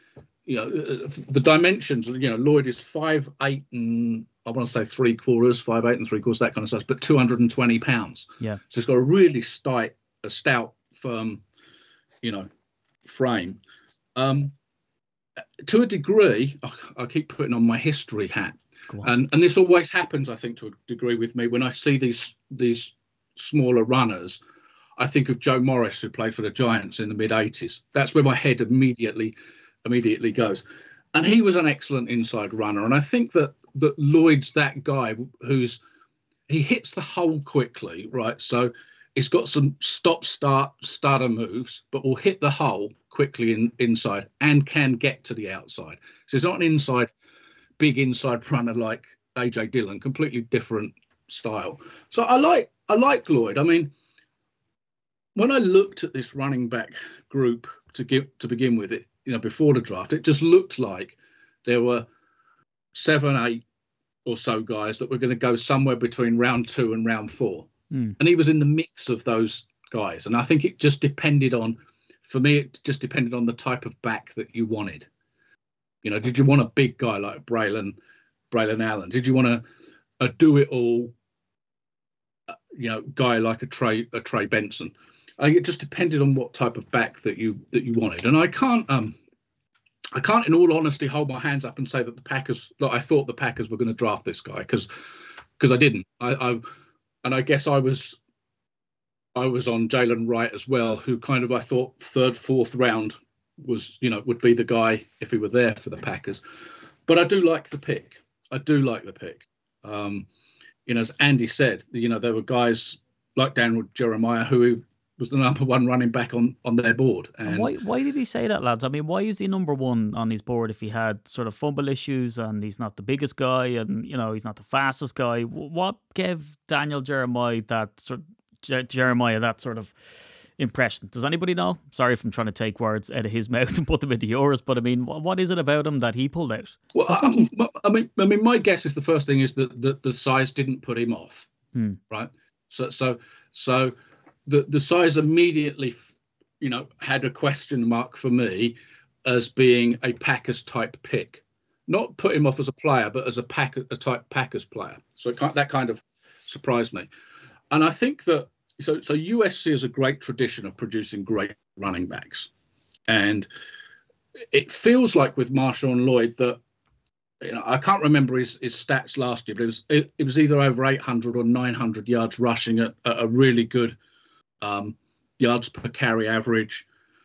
the dimensions. Lloyd is 5'8" and I want to say 3/4, 5'8" and 3/4, that kind of size, but 220 pounds. Yeah. So he's got a really stout, firm, frame. To a degree, I keep putting on my history hat, and this always happens, I think, to a degree with me when I see these smaller runners. I think of Joe Morris, who played for the Giants in the mid-'80s. That's where my head immediately goes. And he was an excellent inside runner. And I think that Lloyd's that guy he hits the hole quickly, right? So he's got some starter moves, but will hit the hole quickly inside and can get to the outside. So he's not an big inside runner like AJ Dillon, completely different style. So I like Lloyd. I mean, when I looked at this running back group to begin with, it before the draft, it just looked like there were 7, 8 or so guys that were going to go somewhere between round 2 and round 4. And he was in the mix of those guys. And I think it just depended on the type of back that you wanted. Did you want a big guy like Braylon Allen? Did you want a do-it-all, guy like a Trey Benson? I think it just depended on what type of back that you wanted. And I can't, in all honesty, hold my hands up and say that I thought the Packers were going to draft this guy because I didn't. I guess I was on Jalen Wright as well, who kind of I thought 3rd, 4th round was would be the guy if he were there for the Packers. But I do like the pick. As Andy said, there were guys like Daniel Jeremiah who was the number 1 running back on their board. And why did he say that, lads? I mean, why is he number 1 on his board if he had sort of fumble issues and he's not the biggest guy and, he's not the fastest guy? What gave Daniel Jeremiah that sort of impression? Does anybody know? Sorry if I'm trying to take words out of his mouth and put them into yours, but I mean, what is it about him that he pulled out? Well, I mean, my guess is the first thing is that the size didn't put him off, right? So the size immediately, had a question mark for me as being a Packers type pick. Not put him off as a player, but as a type Packers player. So that kind of surprised me. And I think that so USC has a great tradition of producing great running backs, and it feels like with Marshawn Lloyd that I can't remember his stats last year, but it was either over 800 or 900 yards rushing at a really good yards per carry average.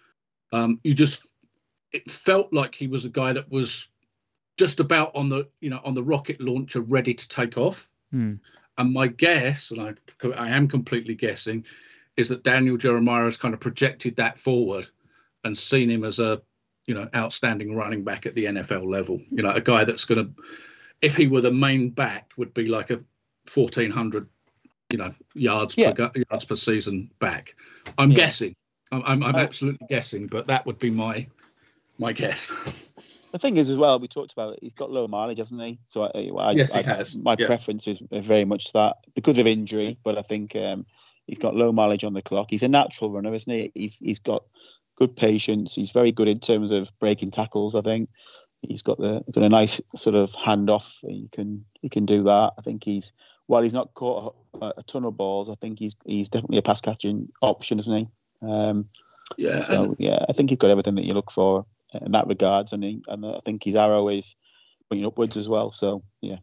It felt like he was a guy that was just about on the rocket launcher, ready to take off. And my guess, and I am completely guessing, is that Daniel Jeremiah has kind of projected that forward and seen him as a outstanding running back at the NFL level. A guy that's going to, if he were the main back, would be like a 1,400 yards per season back. I'm guessing. I'm absolutely guessing, but that would be my guess. The thing is, as well, we talked about it, he's got low mileage, hasn't he? So yes, he has. My preference is very much that because of injury, but I think he's got low mileage on the clock. He's a natural runner, isn't he? He's got good patience. He's very good in terms of breaking tackles. I think he's got a nice sort of handoff. He can do that. I think while he's not caught a ton of balls, I think he's definitely a pass catching option, isn't he? I think he's got everything that you look for in that regards, and I think his arrow is pointing upwards as well. So and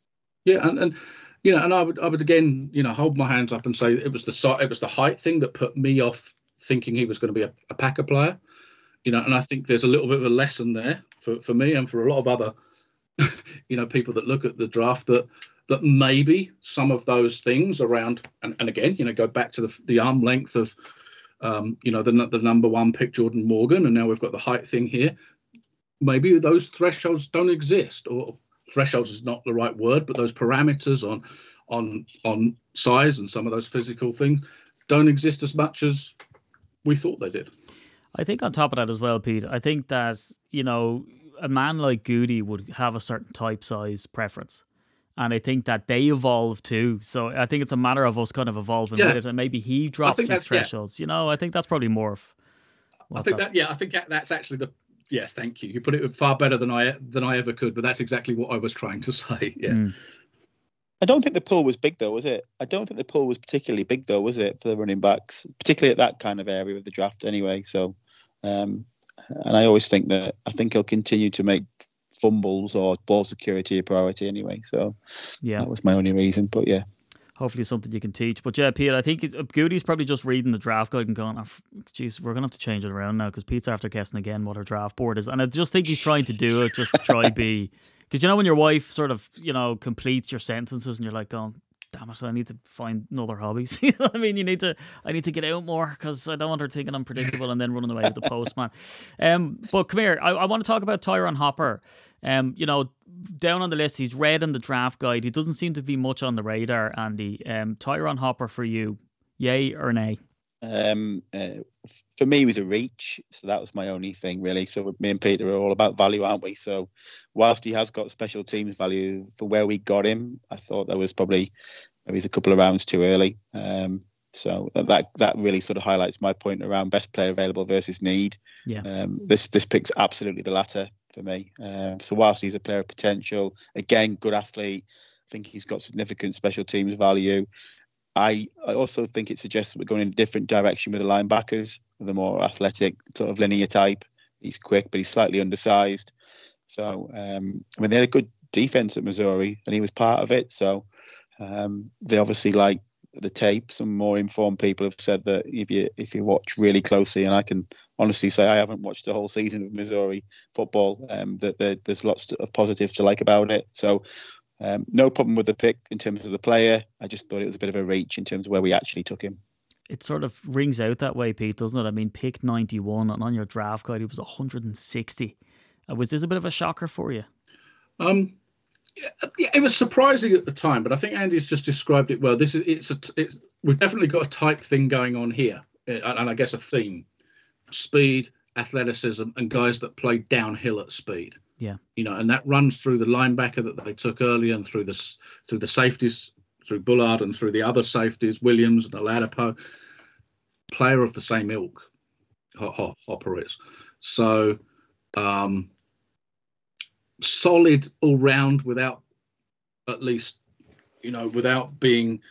I would again hold my hands up and say it was the height thing that put me off thinking he was going to be a Packer player, and I think there's a little bit of a lesson there for me and for a lot of other people that look at the draft that maybe some of those things around and again go back to the arm length of the number 1 pick Jordan Morgan, and now we've got the height thing here. Maybe those thresholds don't exist, or thresholds is not the right word, but those parameters on size and some of those physical things don't exist as much as we thought they did. I think on top of that as well, Pete, I think that, a man like Goody would have a certain type size preference. And I think that they evolve too. So I think it's a matter of us kind of evolving with it. And maybe he drops his thresholds. I think that's probably more of I think that's actually Yes, thank you. You put it far better than I ever could, but that's exactly what I was trying to say. Yeah. I don't think the pull was big, though, was it? I don't think the pull was particularly big, though, was it, for the running backs, particularly at that kind of area of the draft anyway. So, and I always think he'll continue to make fumbles or ball security a priority anyway. So that was my only reason. But yeah. Hopefully something you can teach. But yeah, Pete, I think Goody's probably just reading the draft guide and going, oh, geez, we're going to have to change it around now because Pete's after guessing again what our draft board is. And I just think he's trying to do it just to try be... Because when your wife sort of, completes your sentences and you're like, oh, damn it, I need to find other hobbies. You know what I mean? I need to get out more because I don't want her thinking I'm predictable and then running away with the postman. But come here, I want to talk about Tyron Hopper. Down on the list, he's red in the draft guide. He doesn't seem to be much on the radar, Andy. Tyron Hopper for you, yay or nay? For me, he was a reach, so that was my only thing really. So me and Peter are all about value, aren't we? So whilst he has got special teams value for where we got him, I thought that was probably maybe a couple of rounds too early. So that really sort of highlights my point around best player available versus need. Yeah. This pick's absolutely the latter for me. So whilst he's a player of potential, again, good athlete, I think he's got significant special teams value. I also think it suggests that we're going in a different direction with the linebackers, the more athletic sort of linear type. He's quick, but he's slightly undersized. So, they had a good defense at Missouri, and he was part of it. So, they obviously like the tape. Some more informed people have said that if you watch really closely, and I can honestly say I haven't watched the whole season of Missouri football, that there's lots of positives to like about it. So, no problem with the pick in terms of the player. I just thought it was a bit of a reach in terms of where we actually took him. It sort of rings out that way, Pete, doesn't it? I mean, pick 91, and on your draft guide, it was 160. Was this a bit of a shocker for you? Yeah, it was surprising at the time, but I think Andy's just described it well. We've definitely got a type thing going on here, and I guess a theme: speed, athleticism, and guys that play downhill at speed. Yeah, and that runs through the linebacker that they took earlier, and through the safeties, through Bullard, and through the other safeties, Williams and Oladapo. Player of the same ilk, Hopper is. So, solid all round, without being,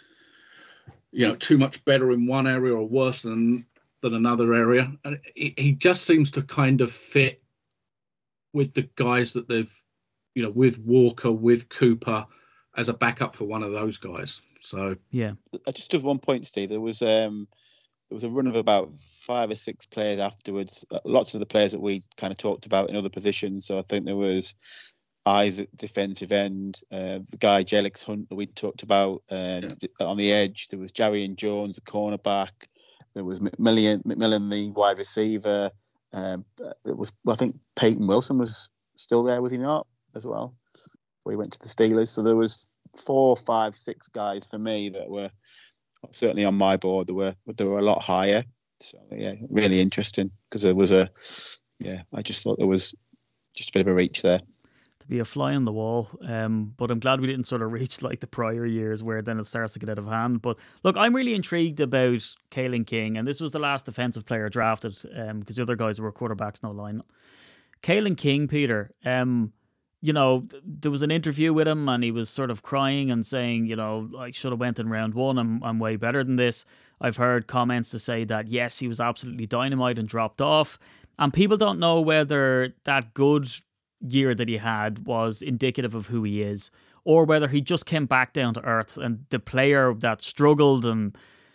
too much better in one area or worse than another area. And he just seems to kind of fit with the guys that they've, with Walker, with Cooper, as a backup for one of those guys. So yeah, just to one point, Steve, there was a run of about 5 or 6 players afterwards. Lots of the players that we kind of talked about in other positions. So I think there was Eyes at defensive end, the guy Jelix Hunt that we talked about on the edge. There was Jarian Jones, the cornerback. There was McMillan, the wide receiver. I think Peyton Wilson was still there, was he not, as well? Before he went to the Steelers. So there was 4, 5, 6 guys for me that were certainly on my board. They were a lot higher. So yeah, really interesting because I just thought there was just a bit of a reach there. To be a fly on the wall, but I'm glad we didn't sort of reach like the prior years where then it starts to get out of hand. But look, I'm really intrigued about Kalen King, and this was the last defensive player drafted because the other guys were quarterbacks, no line. Kalen King, Peter, there was an interview with him and he was sort of crying and saying, I should have went in round 1. I'm way better than this. I've heard comments to say that, yes, he was absolutely dynamite and dropped off. And people don't know whether that good year that he had was indicative of who he is or whether he just came back down to earth and the player that struggled and,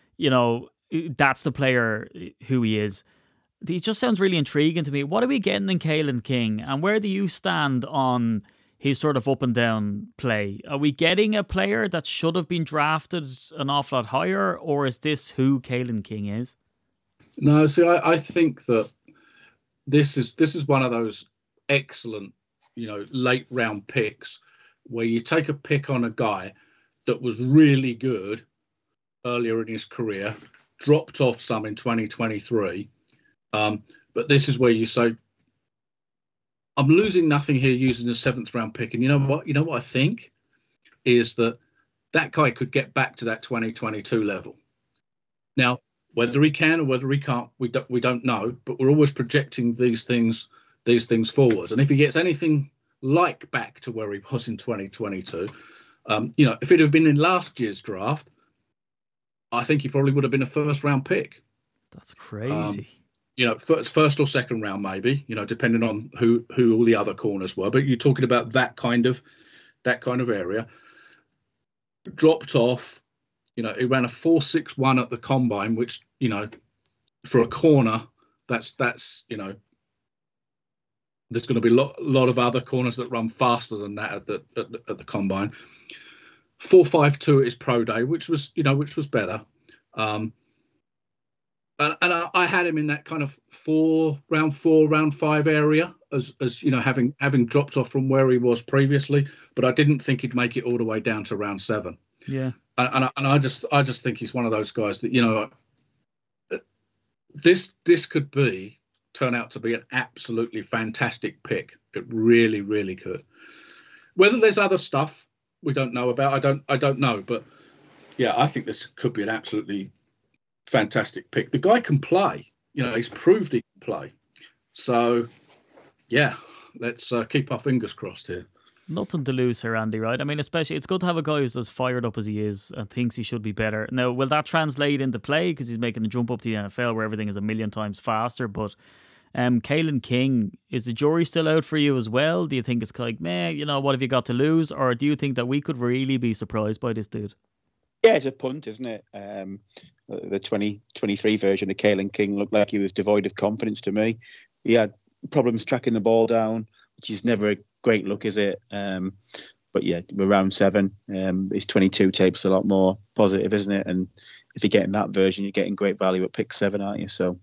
that's the player who he is. He just sounds really intriguing to me. What are we getting in Kalen King? And where do you stand on his sort of up and down play? Are we getting a player that should have been drafted an awful lot higher, or is this who Kalen King is? No, see, I think that this is one of those excellent, late round picks where you take a pick on a guy that was really good earlier in his career, dropped off some in 2023. But this is where you say, I'm losing nothing here using the 7th round pick. And you know what I think is that guy could get back to that 2022 level. Now, whether he can or whether he can't, we don't know, but we're always projecting these things these things forwards. And if he gets anything like back to where he was in 2022, if it had been in last year's draft, I think he probably would have been a first-round pick. That's crazy. First or second round, maybe. Depending on who all the other corners were. But you're talking about that kind of area. Dropped off. He ran a 4.61 at the combine, which for a corner, that's there's going to be a lot of other corners that run faster than that at the combine. 4.52 at his pro day, which was better. And I had him in that kind of round 5 area as having dropped off from where he was previously, but I didn't think he'd make it all the way down to round 7. Yeah. And I just think he's one of those guys that this could turn out to be an absolutely fantastic pick. It really, really could. Whether there's other stuff we don't know about, I don't know, but yeah, I think this could be an absolutely fantastic pick. The guy can play. He's proved he can play. So yeah, let's keep our fingers crossed here. Nothing to lose here, Andy, right? I mean, especially it's good to have a guy who's as fired up as he is and thinks he should be better. Now, will that translate into play because he's making the jump up to the NFL where everything is a million times faster? But Kalen King, is the jury still out for you as well? Do you think it's like, what have you got to lose? Or do you think that we could really be surprised by this dude? Yeah, it's a punt, isn't it? The 2023 version of Kalen King looked like he was devoid of confidence to me. He had problems tracking the ball down, which is never a great look, is it? But yeah, we're round 7. His 22 tape's a lot more positive, isn't it? And if you're getting that version, you're getting great value at pick 7, aren't you? So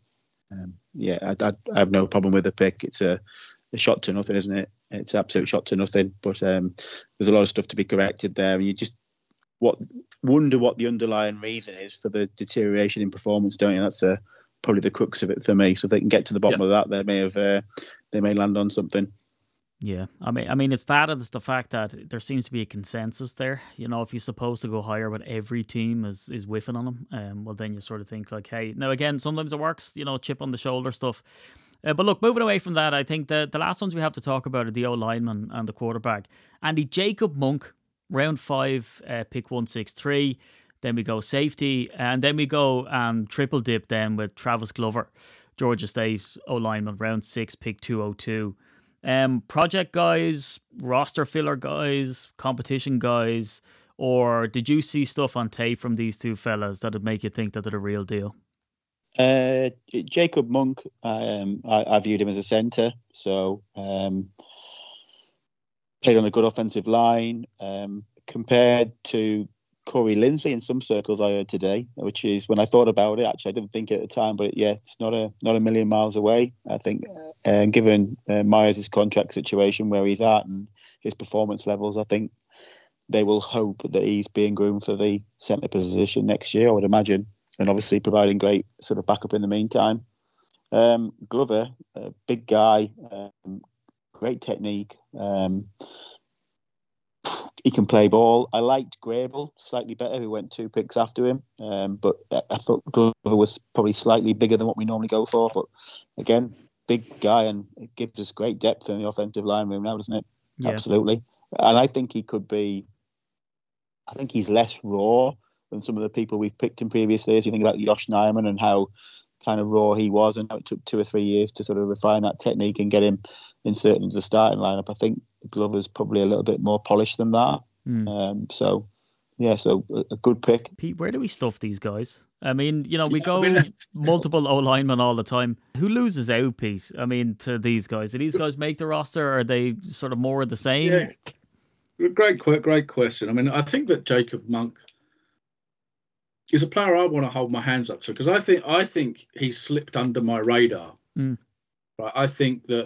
I have no problem with the pick. It's a shot to nothing, isn't it? It's an absolute shot to nothing. But there's a lot of stuff to be corrected there, and you just wonder what the underlying reason is for the deterioration in performance, don't you? That's probably the crux of it for me. So if they can get to the bottom of that, they may land on something. Yeah, I mean, it's that, and it's the fact that there seems to be a consensus there. If you're supposed to go higher, but every team is whiffing on them, well, then you sort of think like, hey, now again, sometimes it works, chip on the shoulder stuff. But look, moving away from that, I think the last ones we have to talk about are the O-lineman and the quarterback. Andy, Jacob Monk, round 5, pick 163. Then we go safety, and then we go triple dip then with Travis Glover, Georgia State O-lineman, round 6, pick 202. Project guys, roster filler guys, competition guys, or did you see stuff on tape from these two fellas that would make you think that they're the real deal? Jacob Monk, I viewed him as a centre, so played on a good offensive line, compared to Corey Linsley in some circles I heard today, which is, when I thought about it, actually I didn't think it at the time, but yeah, it's not a million miles away. I think given Myers' contract situation where he's at and his performance levels, I think they will hope that he's being groomed for the centre position next year, I would imagine, and obviously providing great sort of backup in the meantime. Glover, a big guy, great technique. He can play ball. I liked Grable slightly better, who went 2 picks after him. But I thought Glover was probably slightly bigger than what we normally go for. But again, big guy, and it gives us great depth in the offensive line room now, doesn't it? Yeah. Absolutely. And I think he could be, I think he's less raw than some of the people we've picked in previous years. You think about Josh Nijman and how kind of raw he was, and how it took 2 or 3 years to sort of refine that technique and get him inserted into the starting lineup. I think Glover's probably a little bit more polished than that. So a good pick. Pete, where do we stuff these guys? I mean, we go multiple O-linemen all the time. Who loses out, Pete? I mean, to these guys? Do these guys make the roster, or are they sort of more of the same? Yeah, great question. I mean, I think that Jacob Monk is a player I want to hold my hands up to, because I think he slipped under my radar. Right? I think that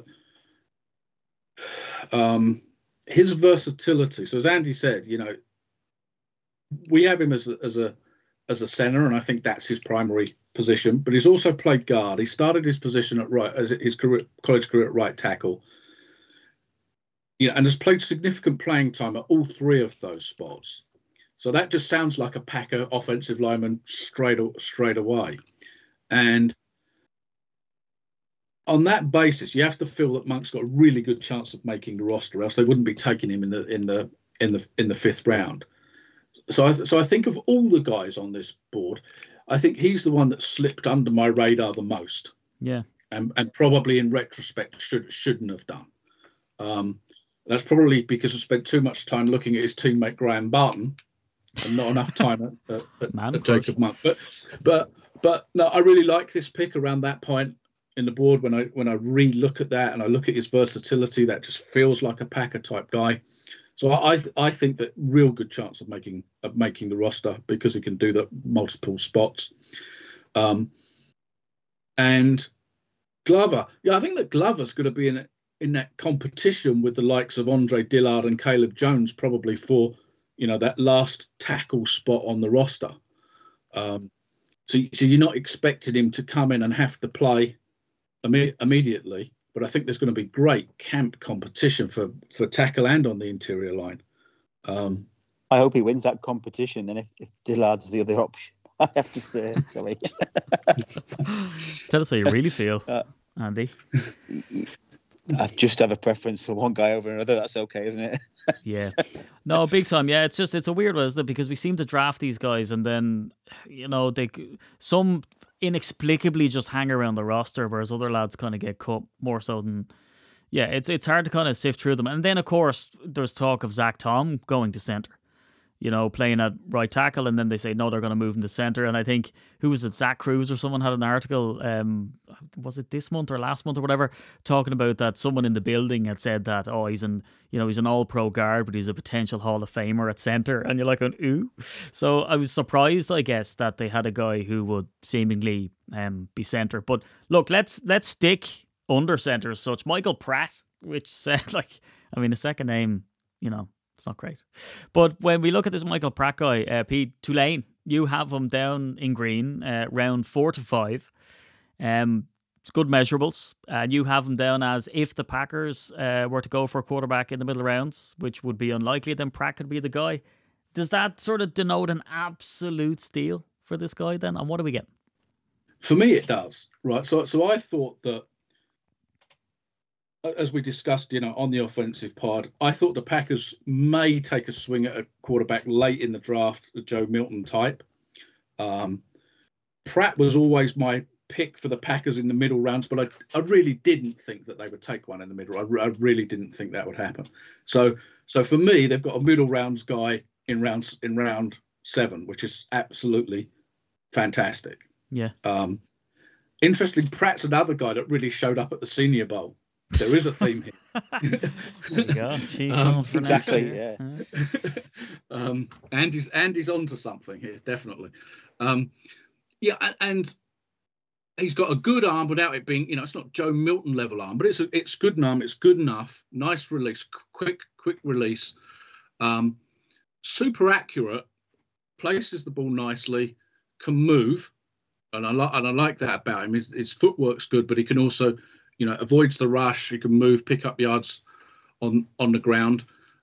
his versatility. So as Andy said, we have him as a centre, and I think that's his primary position. But he's also played guard. He started his position at college career at right tackle. And has played significant playing time at all 3 of those spots. So that just sounds like a Packer offensive lineman straight away. And on that basis, you have to feel that Monk's got a really good chance of making the roster, else they wouldn't be taking him in the fifth round. So I think of all the guys on this board, I think he's the one that slipped under my radar the most. Yeah, and probably in retrospect shouldn't have done. That's probably because I spent too much time looking at his teammate Graham Barton, and not enough time at Jacob Monk. But no, I really like this pick around that point in the board. When I re-look at that and I look at his versatility, that just feels like a Packer type guy. So I think that real good chance of making the roster because he can do the multiple spots. And Glover, I think that Glover's going to be in that competition with the likes of Andre Dillard and Caleb Jones, probably for that last tackle spot on the roster. So you're not expecting him to come in and have to play immediately. But I think there's going to be great camp competition for tackle and on the interior line. I hope he wins that competition. Then if Dillard's the other option, I have to say, sorry. Tell us how you really feel, Andy. I just have a preference for one guy over another. That's okay, isn't it? Yeah. No, big time. Yeah, it's a weird one, isn't it? Because we seem to draft these guys and then, some inexplicably just hang around the roster, whereas other lads kind of get cut more so than... Yeah, it's hard to kind of sift through them. And then, of course, there's talk of Zach Tom going to centre, playing at right tackle, and then they say, no, they're going to move him to centre. And I think, who was it, Zach Cruz or someone had an article, was it this month or last month or whatever, talking about that someone in the building had said that, he's an all-pro guard, but he's a potential Hall of Famer at centre. And you're like, ooh. So I was surprised, I guess, that they had a guy who would seemingly be centre. But look, let's stick under centre as such. Michael Pratt, which said, his second name, it's not great. But when we look at this Michael Pratt guy, Pete, Tulane, you have him down in green, round 4 to 5. It's good measurables. And you have him down as if the Packers were to go for a quarterback in the middle rounds, which would be unlikely, then Pratt could be the guy. Does that sort of denote an absolute steal for this guy then? And what do we get? For me, it does. Right. So I thought that, as we discussed, on the offensive part, I thought the Packers may take a swing at a quarterback late in the draft, the Joe Milton type. Pratt was always my pick for the Packers in the middle rounds, but I really didn't think that they would take one in the middle. I really didn't think that would happen. So for me, they've got a middle rounds guy in round 7, which is absolutely fantastic. Yeah. Interesting, Pratt's another guy that really showed up at the Senior Bowl. There is a theme here. There you go. Exactly. Yeah. Andy's onto something here, definitely. And he's got a good arm without it being, it's not Joe Milton level arm, but it's good arm. It's good enough. Nice release, quick release. Super accurate. Places the ball nicely. Can move, and I like that about him. His footwork's good, but he can also, avoids the rush. He can move, pick up yards on the ground.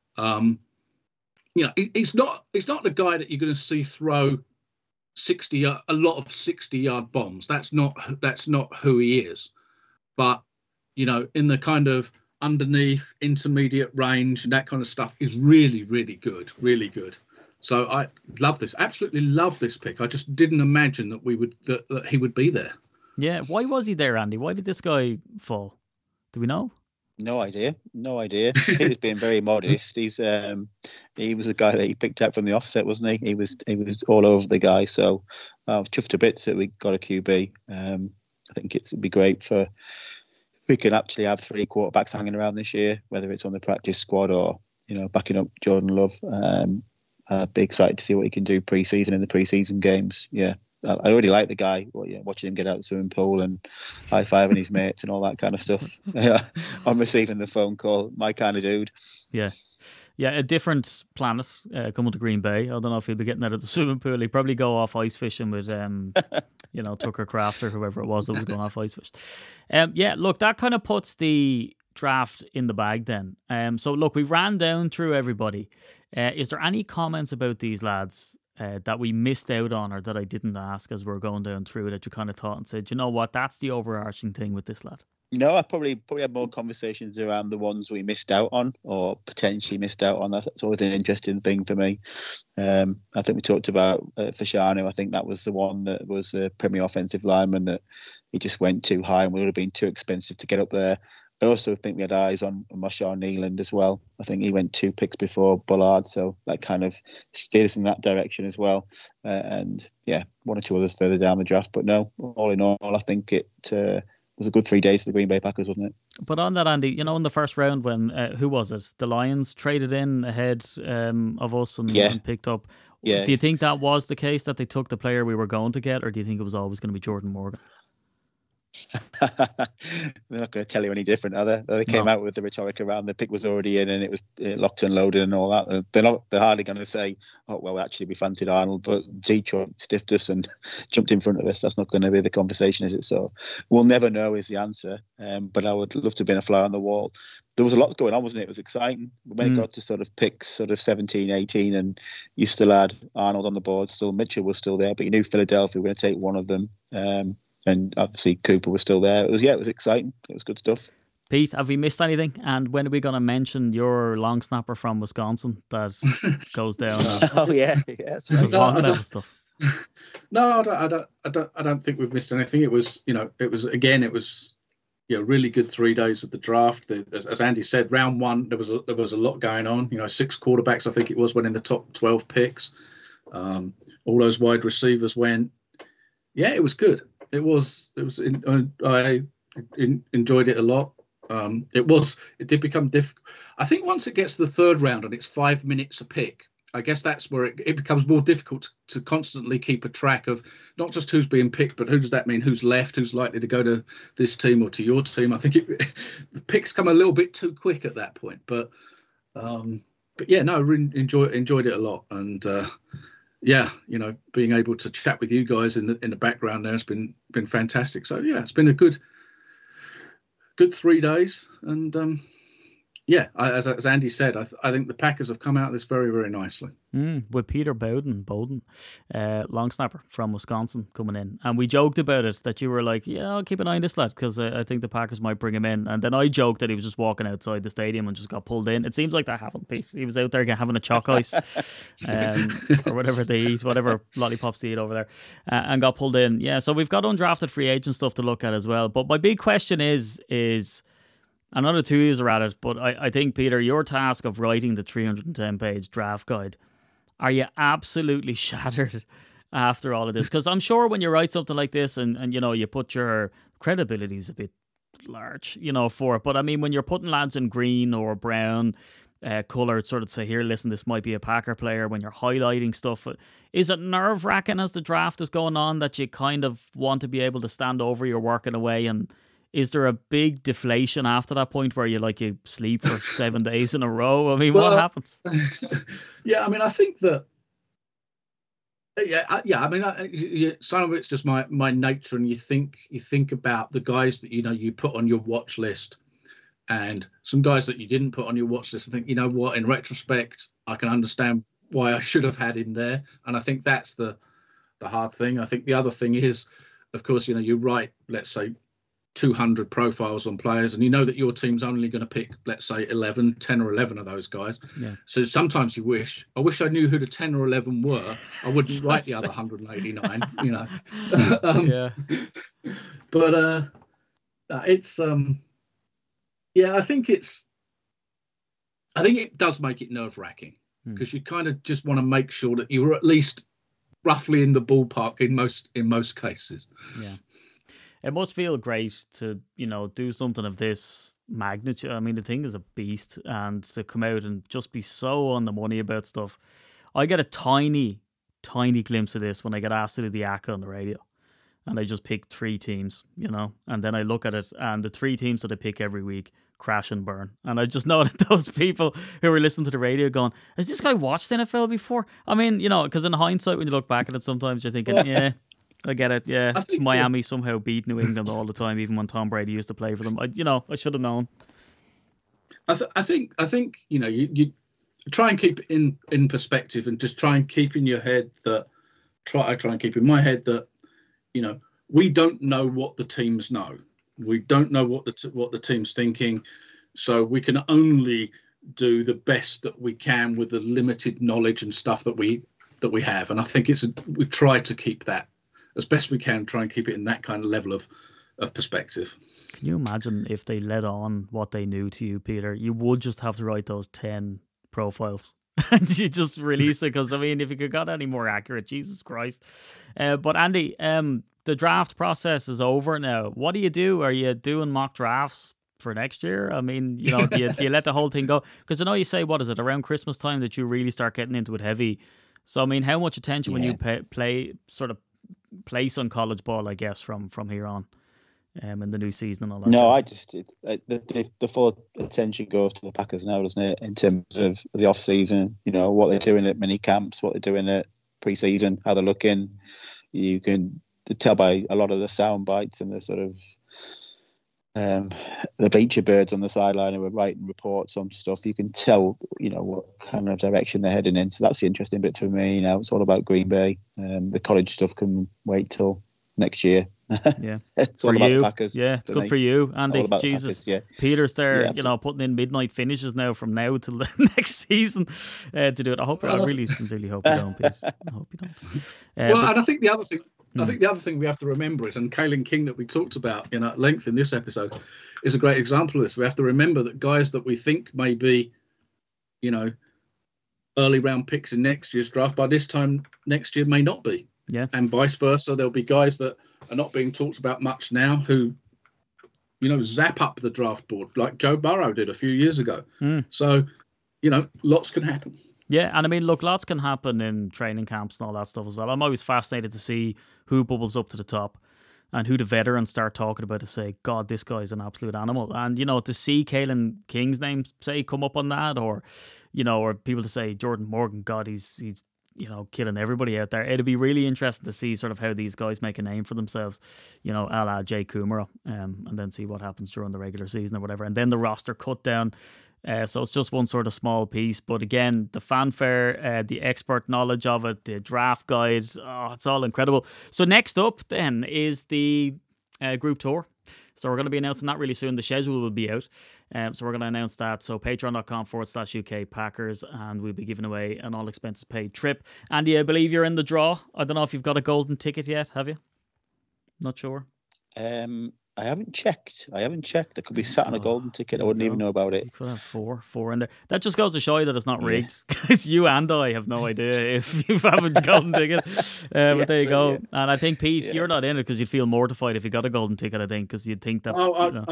He's not the guy that you're going to see throw a lot of 60-yard bombs. That's not who he is. But in the kind of underneath, intermediate range and that kind of stuff is really, really good, really good. So I love this. Absolutely love this pick. I just didn't imagine that he would be there. Yeah, why was he there, Andy? Why did this guy fall? Do we know? No idea. I think he's being very modest. He was the guy that he picked out from the offset, wasn't he? He was all over the guy. So I was chuffed to bits that we got a QB. I think it'd be great we can actually have 3 quarterbacks hanging around this year, whether it's on the practice squad or backing up Jordan Love. I'd be excited to see what he can do pre-season in the pre-season games. Yeah. I already like the guy, watching him get out of the swimming pool and high-fiving his mates and all that kind of stuff. Yeah, I'm receiving the phone call, my kind of dude. Yeah. Yeah, a different planet coming to Green Bay. I don't know if he'll be getting out of the swimming pool. He'd probably go off ice fishing with, Tucker Kraft or whoever it was that was going off ice fish. Look, that kind of puts the draft in the bag then. So, look, we ran down through everybody. Is there any comments about these lads that we missed out on or that I didn't ask as we were going down through that you kind of thought and said, you know what, that's the overarching thing with this lad? No, I probably had more conversations around the ones we missed out on or potentially missed out on. That's always an interesting thing for me. I think we talked about Fashanu. I think that was the one that was a Premier offensive lineman that he just went too high and would have been too expensive to get up there. I also think we had eyes on Marshawn Neeland as well. I think he went 2 picks before Bullard, so that kind of steered us in that direction as well. And yeah, 1 or 2 others further down the draft. But no, all in all, I think it was a good 3 days for the Green Bay Packers, wasn't it? But on that, Andy, in the first round when, who was it? The Lions traded in ahead of us and picked up. Yeah. Do you think that was the case, that they took the player we were going to get, or do you think it was always going to be Jordan Morgan? They're not going to tell you any different, are they? They came out with the rhetoric around the pick was already in and it was locked and loaded and all that. They're hardly going to say, oh, well, actually we fancied Arnold, but Detroit stiffed us and jumped in front of us. That's not going to be the conversation, is it? So we'll never know is the answer. But I would love to have been a fly on the wall. There was a lot going on, wasn't it? It was exciting. When it got to sort of picks, sort of 17, 18, and you still had Arnold on the board, still Mitchell was still there, but you knew Philadelphia were going to take one of them. And obviously Cooper was still there. It was exciting. It was good stuff. Pete, have we missed anything? And when are we going to mention your long snapper from Wisconsin that goes down? Yes. Stuff. No, I don't think we've missed anything. It was really good 3 days of the draft. As Andy said, round 1 there was a lot going on. 6 quarterbacks, I think it was, went in the top 12 picks. All those wide receivers went. Yeah, it was good. I enjoyed it a lot. It did become difficult. I think once it gets to the 3rd round and it's 5 minutes a pick, I guess that's where it becomes more difficult to constantly keep a track of not just who's being picked, but who does that mean, who's left, who's likely to go to this team or to your team. I think the picks come a little bit too quick at that point. But yeah, no, I really enjoyed it a lot. And being able to chat with you guys in the background there has been fantastic. So yeah, it's been a good 3 days. And as Andy said, I think the Packers have come out of this very, very nicely. With Peter Bowden, long snapper from Wisconsin coming in. And we joked about it, that you were like, yeah, I'll keep an eye on this lad, because I think the Packers might bring him in. And then I joked that he was just walking outside the stadium and just got pulled in. It seems like that happened, Pete. He was out there having a chalk ice or whatever they eat, whatever lollipops they eat over there, and got pulled in. Yeah, so we've got undrafted free agent stuff to look at as well. But my big question is another 2 years are at it, but I think, Peter, your task of writing the 310-page draft guide, are you absolutely shattered after all of this? Because I'm sure when you write something like this and you put your credibility is a bit large, for it. But I mean, when you're putting lads in green or brown colored, sort of say, here, listen, this might be a Packer player, when you're highlighting stuff, is it nerve-wracking as the draft is going on that you kind of want to be able to stand over your work in a way? And is there a big deflation after that point where you sleep for 7 days in a row? I mean, what happens? Yeah, I mean, I think that. I mean, some of it's just my nature, and you think about the guys that you put on your watch list, and some guys that you didn't put on your watch list. I think, what, in retrospect, I can understand why I should have had him there, and I think that's the hard thing. I think the other thing is, of course, you write, let's say, 200 profiles on players, and that your team's only going to pick, let's say, 10 or 11 of those guys. Yeah. So sometimes I wish I knew who the 10 or 11 were. I wouldn't write the other 189, Yeah. But it's I think it does make it nerve-wracking, because you kind of just want to make sure that you were at least roughly in the ballpark in most cases. Yeah. It must feel great to, do something of this magnitude. I mean, the thing is a beast, and to come out and just be so on the money about stuff. I get a tiny, tiny glimpse of this when I get asked to do the ACCA on the radio, and I just pick 3 teams, and then I look at it, and the 3 teams that I pick every week crash and burn. And I just know that those people who are listening to the radio going, has this guy watched NFL before? I mean, because in hindsight, when you look back at it, sometimes you're thinking, yeah, I get it. Yeah, it's Miami somehow beat New England all the time, even when Tom Brady used to play for them. I should have known. I think you try and keep it in perspective, and just try and keep in your head that I try and keep in my head that we don't know what the teams know. We don't know what the team's thinking, so we can only do the best that we can with the limited knowledge and stuff that we have. And I think we try to keep that as best we can. Try and keep it in that kind of level of perspective. Can you imagine if they let on what they knew to you, Peter? You would just have to write those 10 profiles and you just release it, because I mean, if you could got any more accurate, Jesus Christ. But Andy, the draft process is over now. What do you do? Are you doing mock drafts for next year? I mean, do you let the whole thing go? Because I know you say, what is it, around Christmas time that you really start getting into it heavy. So I mean, how much attention when you place on college ball, I guess, from here on, in the new season and all that? No, I just the full attention goes to the Packers now, doesn't it? In terms of the off season, what they're doing at mini camps, what they're doing at pre-season, how they're looking. You can tell by a lot of the sound bites and the sort of the bleacher birds on the sideline who are writing reports on stuff. You can tell, what kind of direction they're heading in. So that's the interesting bit for me. It's all about Green Bay. The college stuff can wait till next year. Yeah, it's all about the Packers. Yeah, it's good for you, Andy. Jesus, Packers, Peter's there, putting in midnight finishes now from now till the next season to do it. I really sincerely hope you don't, Pete. I hope you don't. And I think the other thing. I think the other thing we have to remember is, and Kalen King that we talked about at length in this episode is a great example of this. We have to remember that guys that we think may be, early round picks in next year's draft, by this time next year may not be. Yeah. And vice versa. There'll be guys that are not being talked about much now who, zap up the draft board like Joe Burrow did a few years ago. So, lots can happen. Yeah, and I mean, look, lots can happen in training camps and all that stuff as well. I'm always fascinated to see who bubbles up to the top and who the veterans start talking about to say, God, this guy's an absolute animal. And, to see Kalen King's name, say, come up on that, or, or people to say, Jordan Morgan, God, he's killing everybody out there. It'd be really interesting to see sort of how these guys make a name for themselves, a la Jay Kumara, and then see what happens during the regular season or whatever. And then the roster cut down. So it's just one sort of small piece. But again, the fanfare, the expert knowledge of it, the draft guide, it's all incredible. So next up then is the group tour. So we're going to be announcing that really soon. The schedule will be out. So we're going to announce that. So patreon.com/UK Packers, and we'll be giving away an all expenses paid trip. Andy, I believe you're in the draw. I don't know if you've got a golden ticket yet, have you? Not sure. I haven't checked. I could be sat on a golden ticket. I wouldn't even know about it. You could have four in there. That just goes to show you that it's not rigged, because you and I have no idea if you haven't a golden ticket. But there you go. Yeah. And I think, Pete, you're not in it because you'd feel mortified if you got a golden ticket, I think, because you'd think that...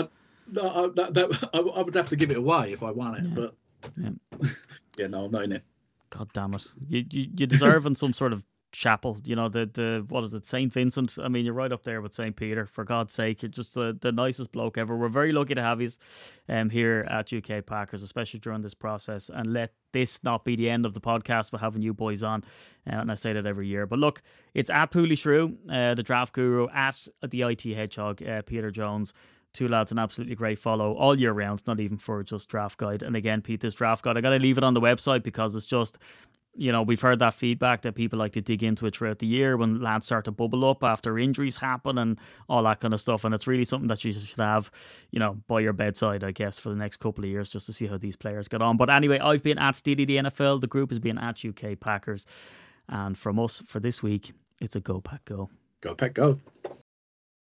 I would have to give it away if I won it, but... Yeah, no, I'm not in it. God damn it. You deserve in some sort of chapel, the what is it, St. Vincent? I mean, you're right up there with St. Peter, for God's sake. You're just the nicest bloke ever. We're very lucky to have you here at UK Packers, especially during this process, and let this not be the end of the podcast for having you boys on, and I say that every year. But look, it's at Pooley Shrew, the draft guru, at the IT Hedgehog, Peter Jones. Two lads, an absolutely great follow all year round, not even for just draft guide. And again, Pete, this draft guide, I got to leave it on the website because it's just, we've heard that feedback that people like to dig into it throughout the year when lads start to bubble up after injuries happen and all that kind of stuff. And it's really something that you should have, by your bedside, I guess, for the next couple of years, just to see how these players get on. But anyway, I've been at STDD NFL. The group has been at UK Packers. And from us for this week, it's a Go Pack Go. Go Pack Go.